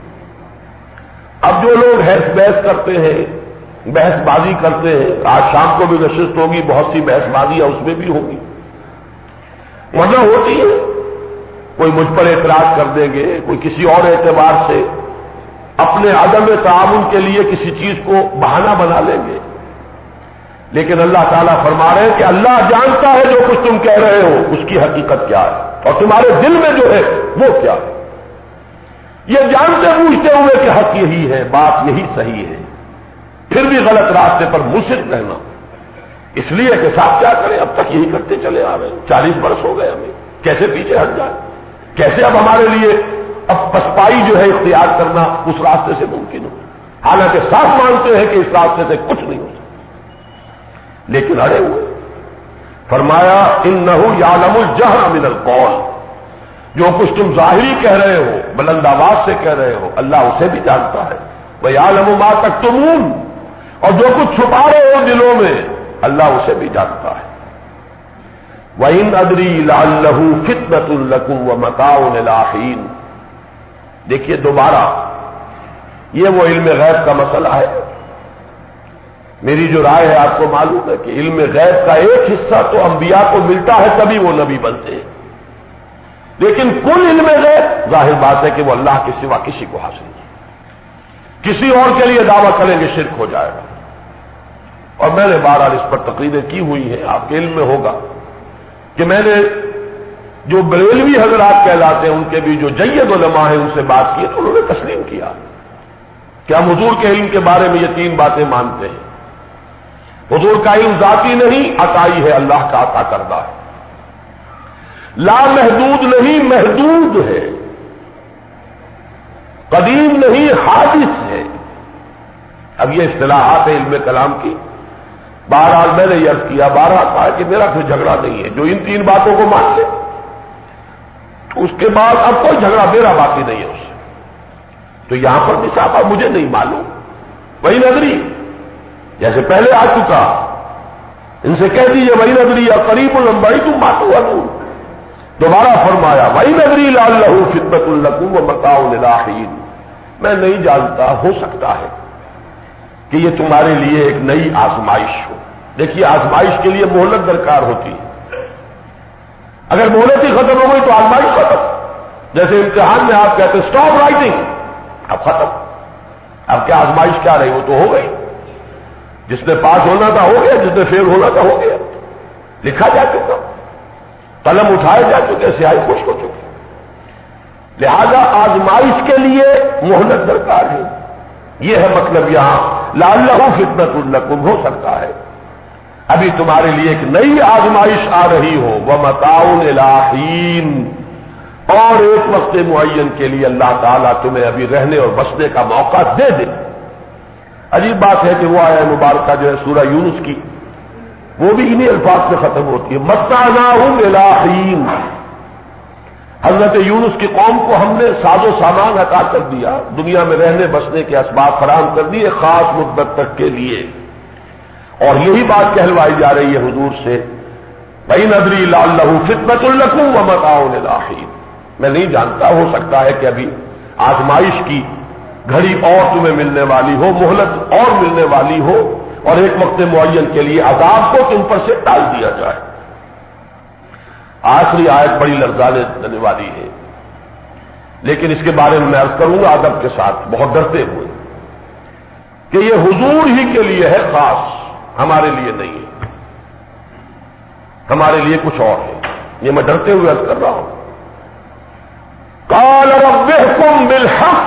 اب جو لوگ حیث بحث کرتے ہیں، بحث بازی کرتے ہیں، آج شام کو بھی نشست ہوگی، بہت سی بحث بازیاں اس میں بھی ہوگی، وجہ ہوتی ہے کوئی مجھ پر اعتراض کر دیں گے، کوئی کسی اور اعتبار سے اپنے عدم تعاون کے لیے کسی چیز کو بہانہ بنا لیں گے، لیکن اللہ تعالیٰ فرما رہے ہیں کہ اللہ جانتا ہے جو کچھ تم کہہ رہے ہو اس کی حقیقت کیا ہے اور تمہارے دل میں جو ہے وہ کیا ہے۔ یہ جانتے بوجھتے ہوئے کہ حق یہی ہے، بات یہی صحیح ہے، پھر بھی غلط راستے پر مصر رہنا، اس لیے کہ صاحب کیا کریں، اب تک یہی کرتے چلے آ رہے ہیں، چالیس برس ہو گئے ہمیں، کیسے پیچھے ہٹ جائیں، کیسے اب ہمارے لیے اب پسپائی جو ہے اختیار کرنا اس راستے سے ممکن ہو، حالانکہ صاف مانتے ہیں کہ اس راستے سے کچھ نہیں ہو سکتا، لیکن اڑے ہوئے۔ فرمایا انہ یعلم الجہر من القول، جو کچھ تم ظاہری کہہ رہے ہو، بلند آواز سے کہہ رہے ہو، اللہ اسے بھی جانتا ہے، ویعلم ما تکتمون، اور جو کچھ چھپا رہے ہو دلوں میں اللہ اسے بھی جانتا ہے۔ وَإِنْ أَدْرِي لَعَلَّهُ فِتْنَةٌ لَكُمْ وَمَتَاعٌ إِلَىٰ حِينٍ۔ دیکھیے دوبارہ یہ وہ علم غیب کا مسئلہ ہے، میری جو رائے ہے آپ کو معلوم ہے کہ علم غیب کا ایک حصہ تو انبیاء کو ملتا ہے تبھی وہ نبی بنتے ہیں، لیکن کل علم غیب ظاہر بات ہے کہ وہ اللہ کے سوا کسی کو حاصل نہیں، کسی اور کے لیے دعویٰ کریں گے شرک ہو جائے گا، اور میں نے بہرحال اس پر تقریریں کی ہوئی ہیں، آپ کے علم میں ہوگا کہ میں نے جو بریلوی حضرات کہلاتے ہیں ان کے بھی جو جید علماء ہیں ان سے بات کی تو انہوں نے تسلیم کیا کہ ہم حضور کے علم کے بارے میں یہ تین باتیں مانتے ہیں، حضور کا علم ذاتی نہیں عطائی ہے، اللہ کا عطا کردہ ہے، لا محدود نہیں محدود ہے، قدیم نہیں حادث ہے۔ اب یہ اصطلاحات ہے علم کلام کی، بہرحال میں نے یہ عرض کیا، بارہ کہا کہ میرا کوئی جھگڑا نہیں ہے، جو ان تین باتوں کو مان لے اس کے بعد اب کوئی جھگڑا میرا باقی نہیں ہے اس سے، تو یہاں پر بھی صاحب مجھے نہیں معلوم، وہی ندری جیسے پہلے آ چکا، ان سے کہہ دیجیے وہی ندری یا قریب المبئی تم ماتو ادور، دوبارہ فرمایا وہی ندری لعلہ فتنۃ لکم ومتاع الی حین، میں نہیں جانتا، ہو سکتا ہے کہ یہ تمہارے لیے ایک نئی آزمائش ہو۔ دیکھیے آزمائش کے لیے مہلت درکار ہوتی ہے، اگر مہلت ہی ختم ہو گئی تو آزمائش ختم۔ جیسے امتحان میں آپ کہتے اسٹاپ رائٹنگ، اب ختم، اب کیا آزمائش کیا رہی، وہ تو ہو گئی، جس نے پاس ہونا تھا ہو گیا، جس نے فیل ہونا تھا ہو گیا، لکھا جا چکا، قلم اٹھائے جا چکے، سیاہی خشک ہو چکی۔ لہذا آزمائش کے لیے مہلت درکار ہے، یہ ہے مطلب یہاں لعلہ فتنۃ لکم، ہو سکتا ہے ابھی تمہارے لیے ایک نئی آزمائش آ رہی ہو، ومتاع الی حین، اور ایک وقت معین کے لیے اللہ تعالیٰ تمہیں ابھی رہنے اور بسنے کا موقع دے دے۔ عجیب بات ہے کہ وہ آیا مبارکہ جو ہے سورہ یونس کی، وہ بھی انہی الفاظ سے ختم ہوتی ہے، متعناہم الی حین۔ حضرت یونس کی قوم کو ہم نے ساز و سامان عطا کر دیا، دنیا میں رہنے بسنے کے اسباب فراہم کر دیے خاص مدت تک کے لیے، اور یہی بات کہلوائی جا رہی ہے حضور سے، وَإِنْ أَدْرِي لَعَلَّهُ فِتْنَةٌ لَكُمْ وَمَتَاعٌ إِلَىٰ حِينٍ۔ میں نہیں جانتا، ہو سکتا ہے کہ ابھی آزمائش کی گھڑی اور تمہیں ملنے والی ہو، مہلت اور ملنے والی ہو، اور ایک وقت معین کے لیے عذاب کو تم پر سے ٹال دیا جائے۔ آخری آیت بڑی لرزانے دینے والی ہے، لیکن اس کے بارے میں میں عرض کروں گا ادب کے ساتھ، بہت ڈرتے ہوئے، کہ یہ حضور ہی کے لیے ہے خاص، ہمارے لیے نہیں ہے، ہمارے لیے کچھ اور ہے، یہ میں ڈرتے ہوئے عرض کر رہا ہوں۔ قال رب احکم بالحق،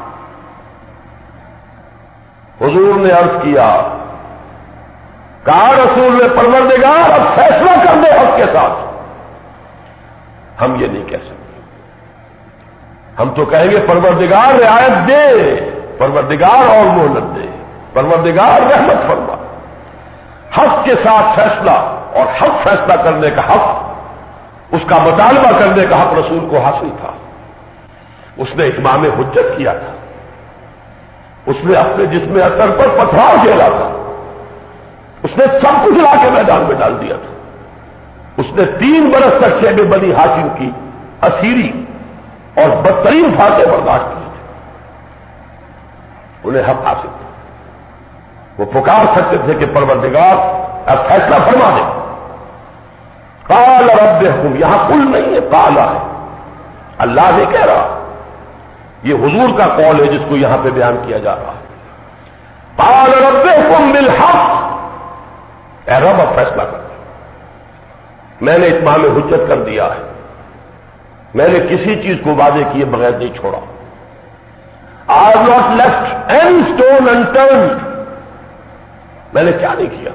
حضور نے عرض کیا، کہا رسول نے پروردگار اب فیصلہ کر دے حق کے ساتھ۔ ہم یہ نہیں کہہ سکتے، ہم تو کہیں گے پروردگار رعایت دے، پروردگار اور مہلت دے، پروردگار رحمت فرما۔ حق کے ساتھ فیصلہ، اور حق فیصلہ کرنے کا حق، اس کا مطالبہ کرنے کا حق رسول کو حاصل تھا۔ اس نے اتمام حجت کیا تھا، اس نے اپنے جسم اثر پر پتھرا کھیلا تھا، اس نے سب کچھ لا کے میدان میں ڈال دیا تھا، اس نے تین برس تک شیب بنی ہاشم کی اسیری اور بدترین فاتح برداشت کیے تھے، انہیں حق حاصل تھا، وہ پکار سکتے تھے کہ پروردگار اب فیصلہ فرما دے۔ قال رب احکم، یہاں کل نہیں ہے، قال ہے، اللہ نے کہہ رہا، یہ حضور کا قول ہے جس کو یہاں پہ بیان کیا جا رہا ہے۔ قال رب احکم بالحق، اے رب اب فیصلہ کر، میں نے اتمام حجت کر دیا ہے، میں نے کسی چیز کو وعدے کیے بغیر نہیں چھوڑا۔ I have not left any stone unturned، میں نے کیا نہیں کیا۔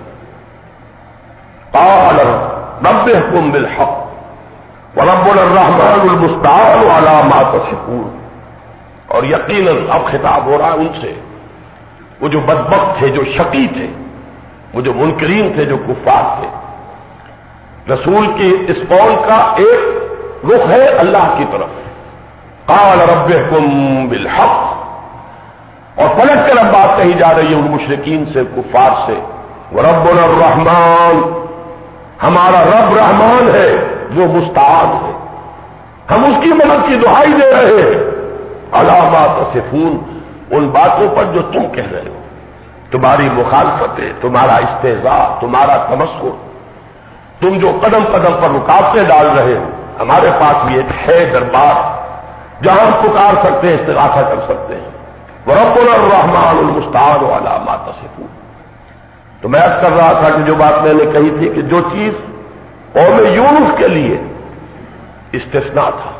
قال رب احکم بالحق وربنا الرحمن المستعان علی ما تصفون، اور یقیناً اب خطاب ہو رہا ہے ان سے، وہ جو بدبخت تھے، جو شقی تھے، وہ جو منکرین تھے، جو کفار تھے۔ رسول کی اس قول کا ایک رخ ہے اللہ کی طرف، قال رب احکم بالحق، اور پلٹ کر اب بات کہی جا رہی ہے ان مشرکین سے، کفار سے، وربنا الرحمن، ہمارا رب رحمان ہے، وہ مستعان ہے، ہم اس کی مدد کی دہائی دے رہے ہیں، علی ما تصفون، ان باتوں پر جو تم کہہ رہے ہو، تمہاری مخالفتیں، تمہارا استہزاء، تمہارا تمسخر، تم جو قدم قدم پر رکاوٹیں ڈال رہے ہو، ہمارے پاس بھی ایک ہے دربار جہاں ہم پکار سکتے ہیں، استغاثہ کر سکتے ہیں۔ وربنا الرحمن المستعان علی ما تصفون۔ تو میں عرض کر رہا تھا کہ جو بات میں نے کہی تھی کہ جو چیز قوم یونس کے لیے استثناء تھا،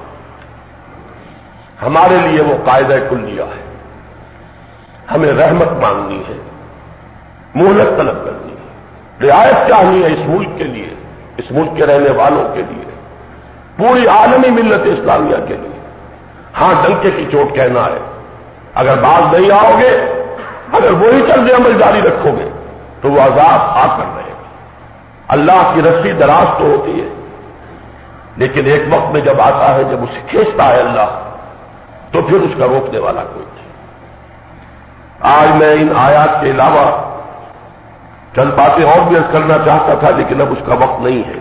ہمارے لیے وہ قاعدہ کلیہ ہے، ہمیں رحمت مانگنی ہے، مہلت طلب کرنی ہے، رعایت چاہنی ہے اس ملک کے لیے، اس ملک کے رہنے والوں کے لیے، پوری عالمی ملت اسلامیہ کے لیے۔ ہاں ڈنکے کی چوٹ کہنا ہے، اگر باز نہیں آؤ گے، اگر وہی طرز عمل جاری رکھو گے تو وہ عذاب آ کر رہے گا۔ اللہ کی رسی دراز تو ہوتی ہے، لیکن ایک وقت میں جب آتا ہے، جب اسے کھینچتا ہے اللہ، تو پھر اس کا روکنے والا کوئی نہیں۔ آج میں ان آیات کے علاوہ چند باتیں اور بھی عرض کرنا چاہتا تھا، لیکن اب اس کا وقت نہیں ہے۔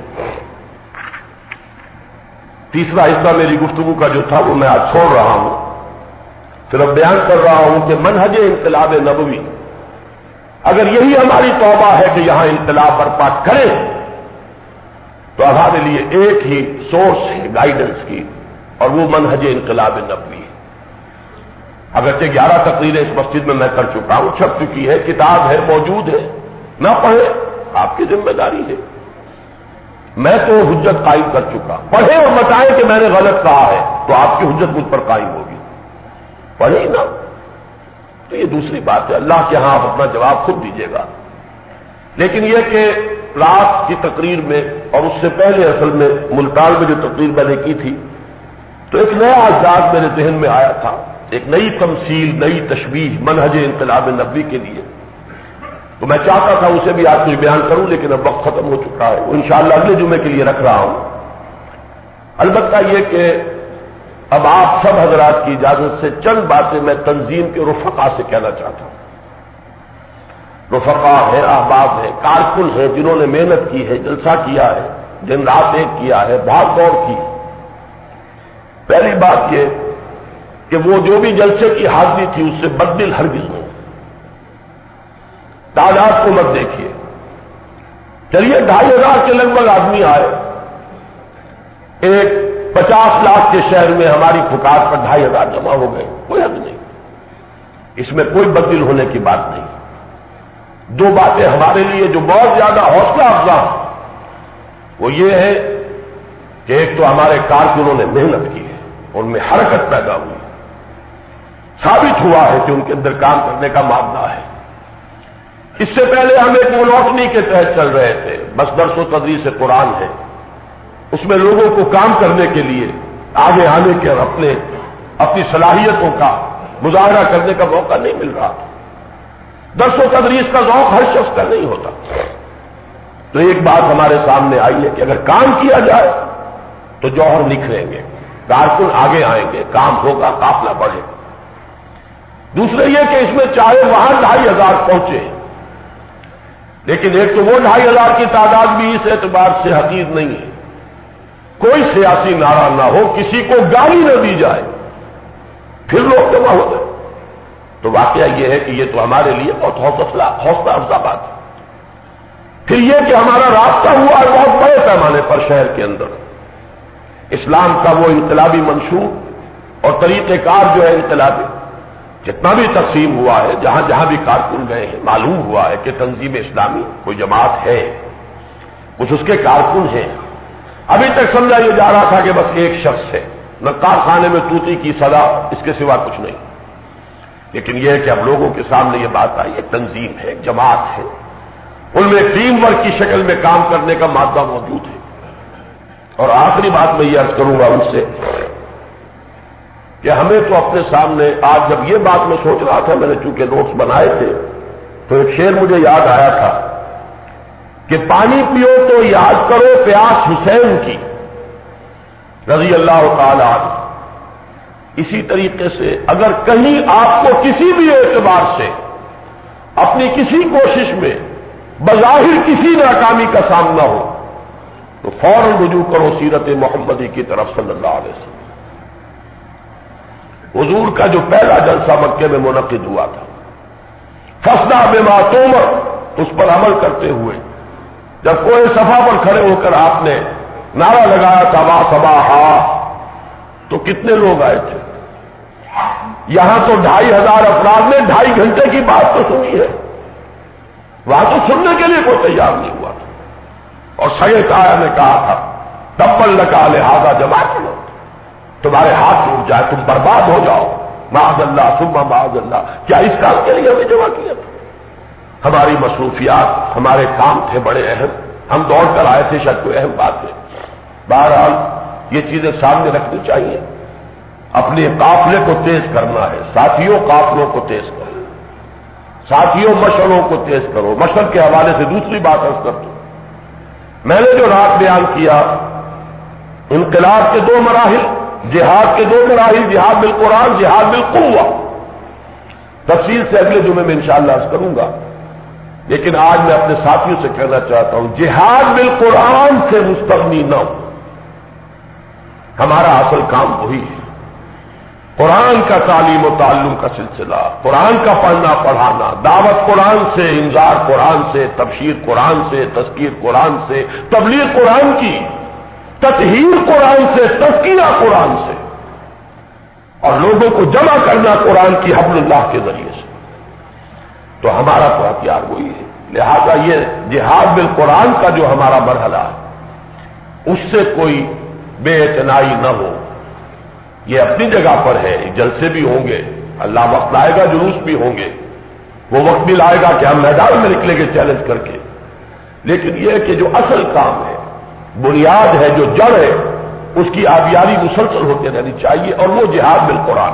تیسرا حصہ میری گفتگو کا جو تھا وہ میں آج چھوڑ رہا ہوں، صرف بیان کر رہا ہوں کہ منہج انقلاب نبوی، اگر یہی ہماری توبہ ہے کہ یہاں انقلاب برپا کریں، تو ہمارے لیے ایک ہی سورس ہے گائیڈنس کی، اور وہ منہج انقلاب نبوی ہے۔ اگرچہ گیارہ تقریریں اس مسجد میں میں کر چکا ہوں، چھپ چکی ہے، کتاب ہے، موجود ہے، نہ پڑھے آپ کی ذمہ داری ہے۔ میں تو حجت قائم کر چکا، پڑھے اور بتائیں کہ میں نے غلط کہا ہے تو آپ کی حجت مجھ پر قائم ہوگی، پڑھے نا تو یہ دوسری بات ہے، اللہ کے ہاں آپ اپنا جواب خود دیجیے گا۔ لیکن یہ کہ رات کی تقریر میں اور اس سے پہلے اصل میں ملتان میں جو تقریر میں نے کی تھی، تو ایک نیا اجزاء میرے ذہن میں آیا تھا، ایک نئی تمثیل، نئی تشبیہ منہج انقلاب نبوی کے لیے، تو میں چاہتا تھا اسے بھی آپ کچھ بیان کروں، لیکن اب وقت ختم ہو چکا ہے، انشاءاللہ اگلے جمعے کے لیے رکھ رہا ہوں۔ البتہ یہ کہ اب آپ سب حضرات کی اجازت سے چند باتیں میں تنظیم کے رفقا سے کہنا چاہتا ہوں۔ رفقا ہیں، احباب ہیں، کارکن ہیں، جنہوں نے محنت کی ہے، جلسہ کیا ہے، دن رات ایک کیا ہے، بھاگ دوڑ کی۔ پہلی بات یہ کہ وہ جو بھی جلسے کی حاضری تھی اس سے بددل ہرگز نہیں، تعداد کو مت دیکھیے، چلیے ڈھائی ہزار کے لگ بھگ آدمی آئے، ایک پچاس لاکھ کے شہر میں ہماری پکار پر ڈھائی ہزار جمع ہو گئے، کوئی حد نہیں، اس میں کوئی بددل ہونے کی بات نہیں۔ دو باتیں ہمارے لیے جو بہت زیادہ حوصلہ افزا وہ یہ ہے کہ ایک تو ہمارے کارکنوں نے محنت کی ہے، ان میں حرکت پیدا ہوئی، ثابت ہوا ہے کہ ان کے اندر کام کرنے کا مادہ ہے۔ اس سے پہلے ہم ایک مونوٹنی کے تحت چل رہے تھے، بس درس و تدریس قرآن ہے، اس میں لوگوں کو کام کرنے کے لیے آگے آنے کے اور اپنے اپنی صلاحیتوں کا مظاہرہ کرنے کا موقع نہیں مل رہا۔ درس و تدریس کا ذوق ہر شخص کا نہیں ہوتا، تو ایک بات ہمارے سامنے آئی ہے کہ اگر کام کیا جائے تو جوہر نکھریں گے، کارکن آگے آئیں گے، کام ہوگا، قافلہ بڑھے۔ دوسرے یہ کہ اس میں چاہے وہاں ڈھائی ہزار پہنچے، لیکن ایک تو وہ ڈھائی ہزار کی تعداد بھی اس اعتبار سے حقیر نہیں ہے، کوئی سیاسی نعرہ نہ ہو، کسی کو گالی نہ دی جائے، پھر لوگ جمع ہو گئے، تو واقعہ یہ ہے کہ یہ تو ہمارے لیے بہت حوصلہ حوصلہ افزا بات ہے۔ پھر یہ کہ ہمارا رابطہ ہوا ہے بہت بڑے پیمانے پر شہر کے اندر، اسلام کا وہ انقلابی منشور اور طریقہ کار جو ہے انقلابی، جتنا بھی تقسیم ہوا ہے، جہاں جہاں بھی کارکن گئے ہیں، معلوم ہوا ہے کہ تنظیم اسلامی کوئی جماعت ہے، کچھ اس کے کارکن ہیں۔ ابھی تک سمجھا یہ جا رہا تھا کہ بس ایک شخص ہے، نہ کارخانے میں توتی کی صدا، اس کے سوا کچھ نہیں، لیکن یہ ہے کہ اب لوگوں کے سامنے یہ بات آئی، ایک تنظیم ہے، ایک جماعت ہے، ان میں ٹیم ورک کی شکل میں کام کرنے کا مادہ موجود ہے۔ اور آخری بات میں یہ عرض کروں گا ان سے کہ ہمیں تو اپنے سامنے، آج جب یہ بات میں سوچ رہا تھا، میں نے چونکہ نوٹس بنائے تھے، تو ایک شعر مجھے یاد آیا تھا کہ پانی پیو تو یاد کرو پیاس حسین کی رضی اللہ تعالی عنہ۔ اسی طریقے سے اگر کہیں آپ کو کسی بھی اعتبار سے اپنی کسی کوشش میں بظاہر کسی ناکامی کا سامنا ہو تو فوراً رجوع کرو سیرت محمدی کی طرف صلی اللہ علیہ وسلم۔ حضور کا جو پہلا جلسہ مکے میں منعقد ہوا تھا، فاصدع بما تؤمر، اس پر عمل کرتے ہوئے جب کوئی صفا پر کھڑے ہو کر آپ نے نعرہ لگایا تھا وا صباحا، تو کتنے لوگ آئے تھے؟ یہاں تو ڈھائی ہزار افراد نے ڈھائی گھنٹے کی بات تو سنی ہے، وہاں تو سننے کے لیے کوئی تیار نہیں ہوا تھا۔ اور سید آیا نے کہا تھا تبا لکا لہذا جماعت لو، تمہارے ہاتھ ٹوٹ جائے، تم برباد ہو جاؤ، معاذ اللہ ثم معاذ اللہ۔ کیا اس کام کے لیے ہمیں جمع کیا تھا؟ ہماری مصروفیات، ہمارے کام تھے بڑے اہم، ہم دوڑ کر آئے تھے، شاید کوئی اہم بات ہے۔ بہرحال یہ چیزیں سامنے رکھنی چاہیے، اپنے قافلے کو تیز کرنا ہے، ساتھیوں قافلوں کو تیز کرو، ساتھیوں مشعلوں کو تیز کرو۔ مشعل کے حوالے سے دوسری بات عرض کر دوں، میں نے جو رات بیان کیا انقلاب کے دو مراحل، جہاد کے دو مراحل، جہاد بالقرآن، جہاد بالقوہ، تفصیل سے اگلے جمعے میں انشاءاللہ عرض کروں گا، لیکن آج میں اپنے ساتھیوں سے کہنا چاہتا ہوں جہاد بالقرآن سے مستغنی نہ ہو، ہمارا اصل کام وہی ہے۔ قرآن کا تعلیم و تعلم کا سلسلہ، قرآن کا پڑھنا پڑھانا، دعوت قرآن سے، انذار قرآن سے، تبشیر قرآن سے، تذکیر قرآن سے، تبلیغ قرآن کی، تطہیر قرآن سے، تزکیہ قرآن سے، اور لوگوں کو جمع کرنا قرآن کی حبل اللہ کے ذریعے سے، تو ہمارا تو ہتھیار وہی ہے۔ لہذا یہ جہاد بالقرآن کا جو ہمارا مرحلہ ہے اس سے کوئی بے اعتنائی نہ ہو، یہ اپنی جگہ پر ہے، جلسے بھی ہوں گے، اللہ وقت لائے گا جلوس بھی ہوں گے، وہ وقت بھی لائے گا کہ ہم میدان میں نکلیں گے چیلنج کر کے، لیکن یہ کہ جو اصل کام ہے، بنیاد ہے، جو جڑ ہے، اس کی آبیاری مسلسل ہوتی رہنی چاہیے، اور وہ جہاد بالقرآن۔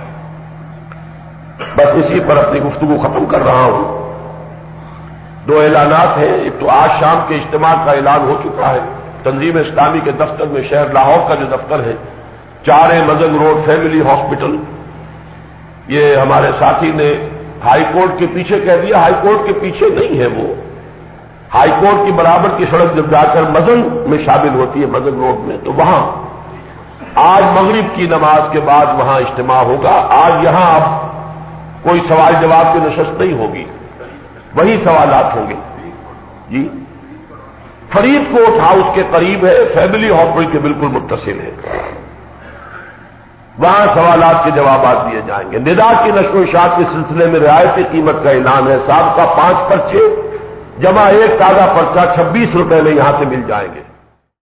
بس اسی پر اپنی گفتگو ختم کر رہا ہوں۔ دو اعلانات ہیں، ایک تو آج شام کے اجتماع کا اعلان ہو چکا ہے، تنظیم اسلامی کے دفتر میں، شہر لاہور کا جو دفتر ہے، چار مزنگ روڈ فیملی ہاسپٹل، یہ ہمارے ساتھی نے ہائی کورٹ کے پیچھے کہہ دیا، ہائی کورٹ کے پیچھے نہیں ہے، وہ ہائی کورٹ کی برابر کی سڑک جب جا کر مزنگ میں شامل ہوتی ہے، مزنگ روڈ میں، تو وہاں آج مغرب کی نماز کے بعد وہاں اجتماع ہوگا۔ آج یہاں اب کوئی سوال جواب کی نشست نہیں ہوگی، وہی سوالات ہوں گے۔ جی، فرید کوٹ ہاؤس کے قریب ہے، فیملی ہاسپٹل کے بالکل متصل ہے، وہاں سوالات کے جوابات دیے جائیں گے۔ ندا کی نشر و اشاعت کے سلسلے میں رعایتی قیمت کا اعلان ہے، سابقہ پانچ پرچے جمع ایک تازہ پرچہ چھبیس روپے میں یہاں سے مل جائیں گے۔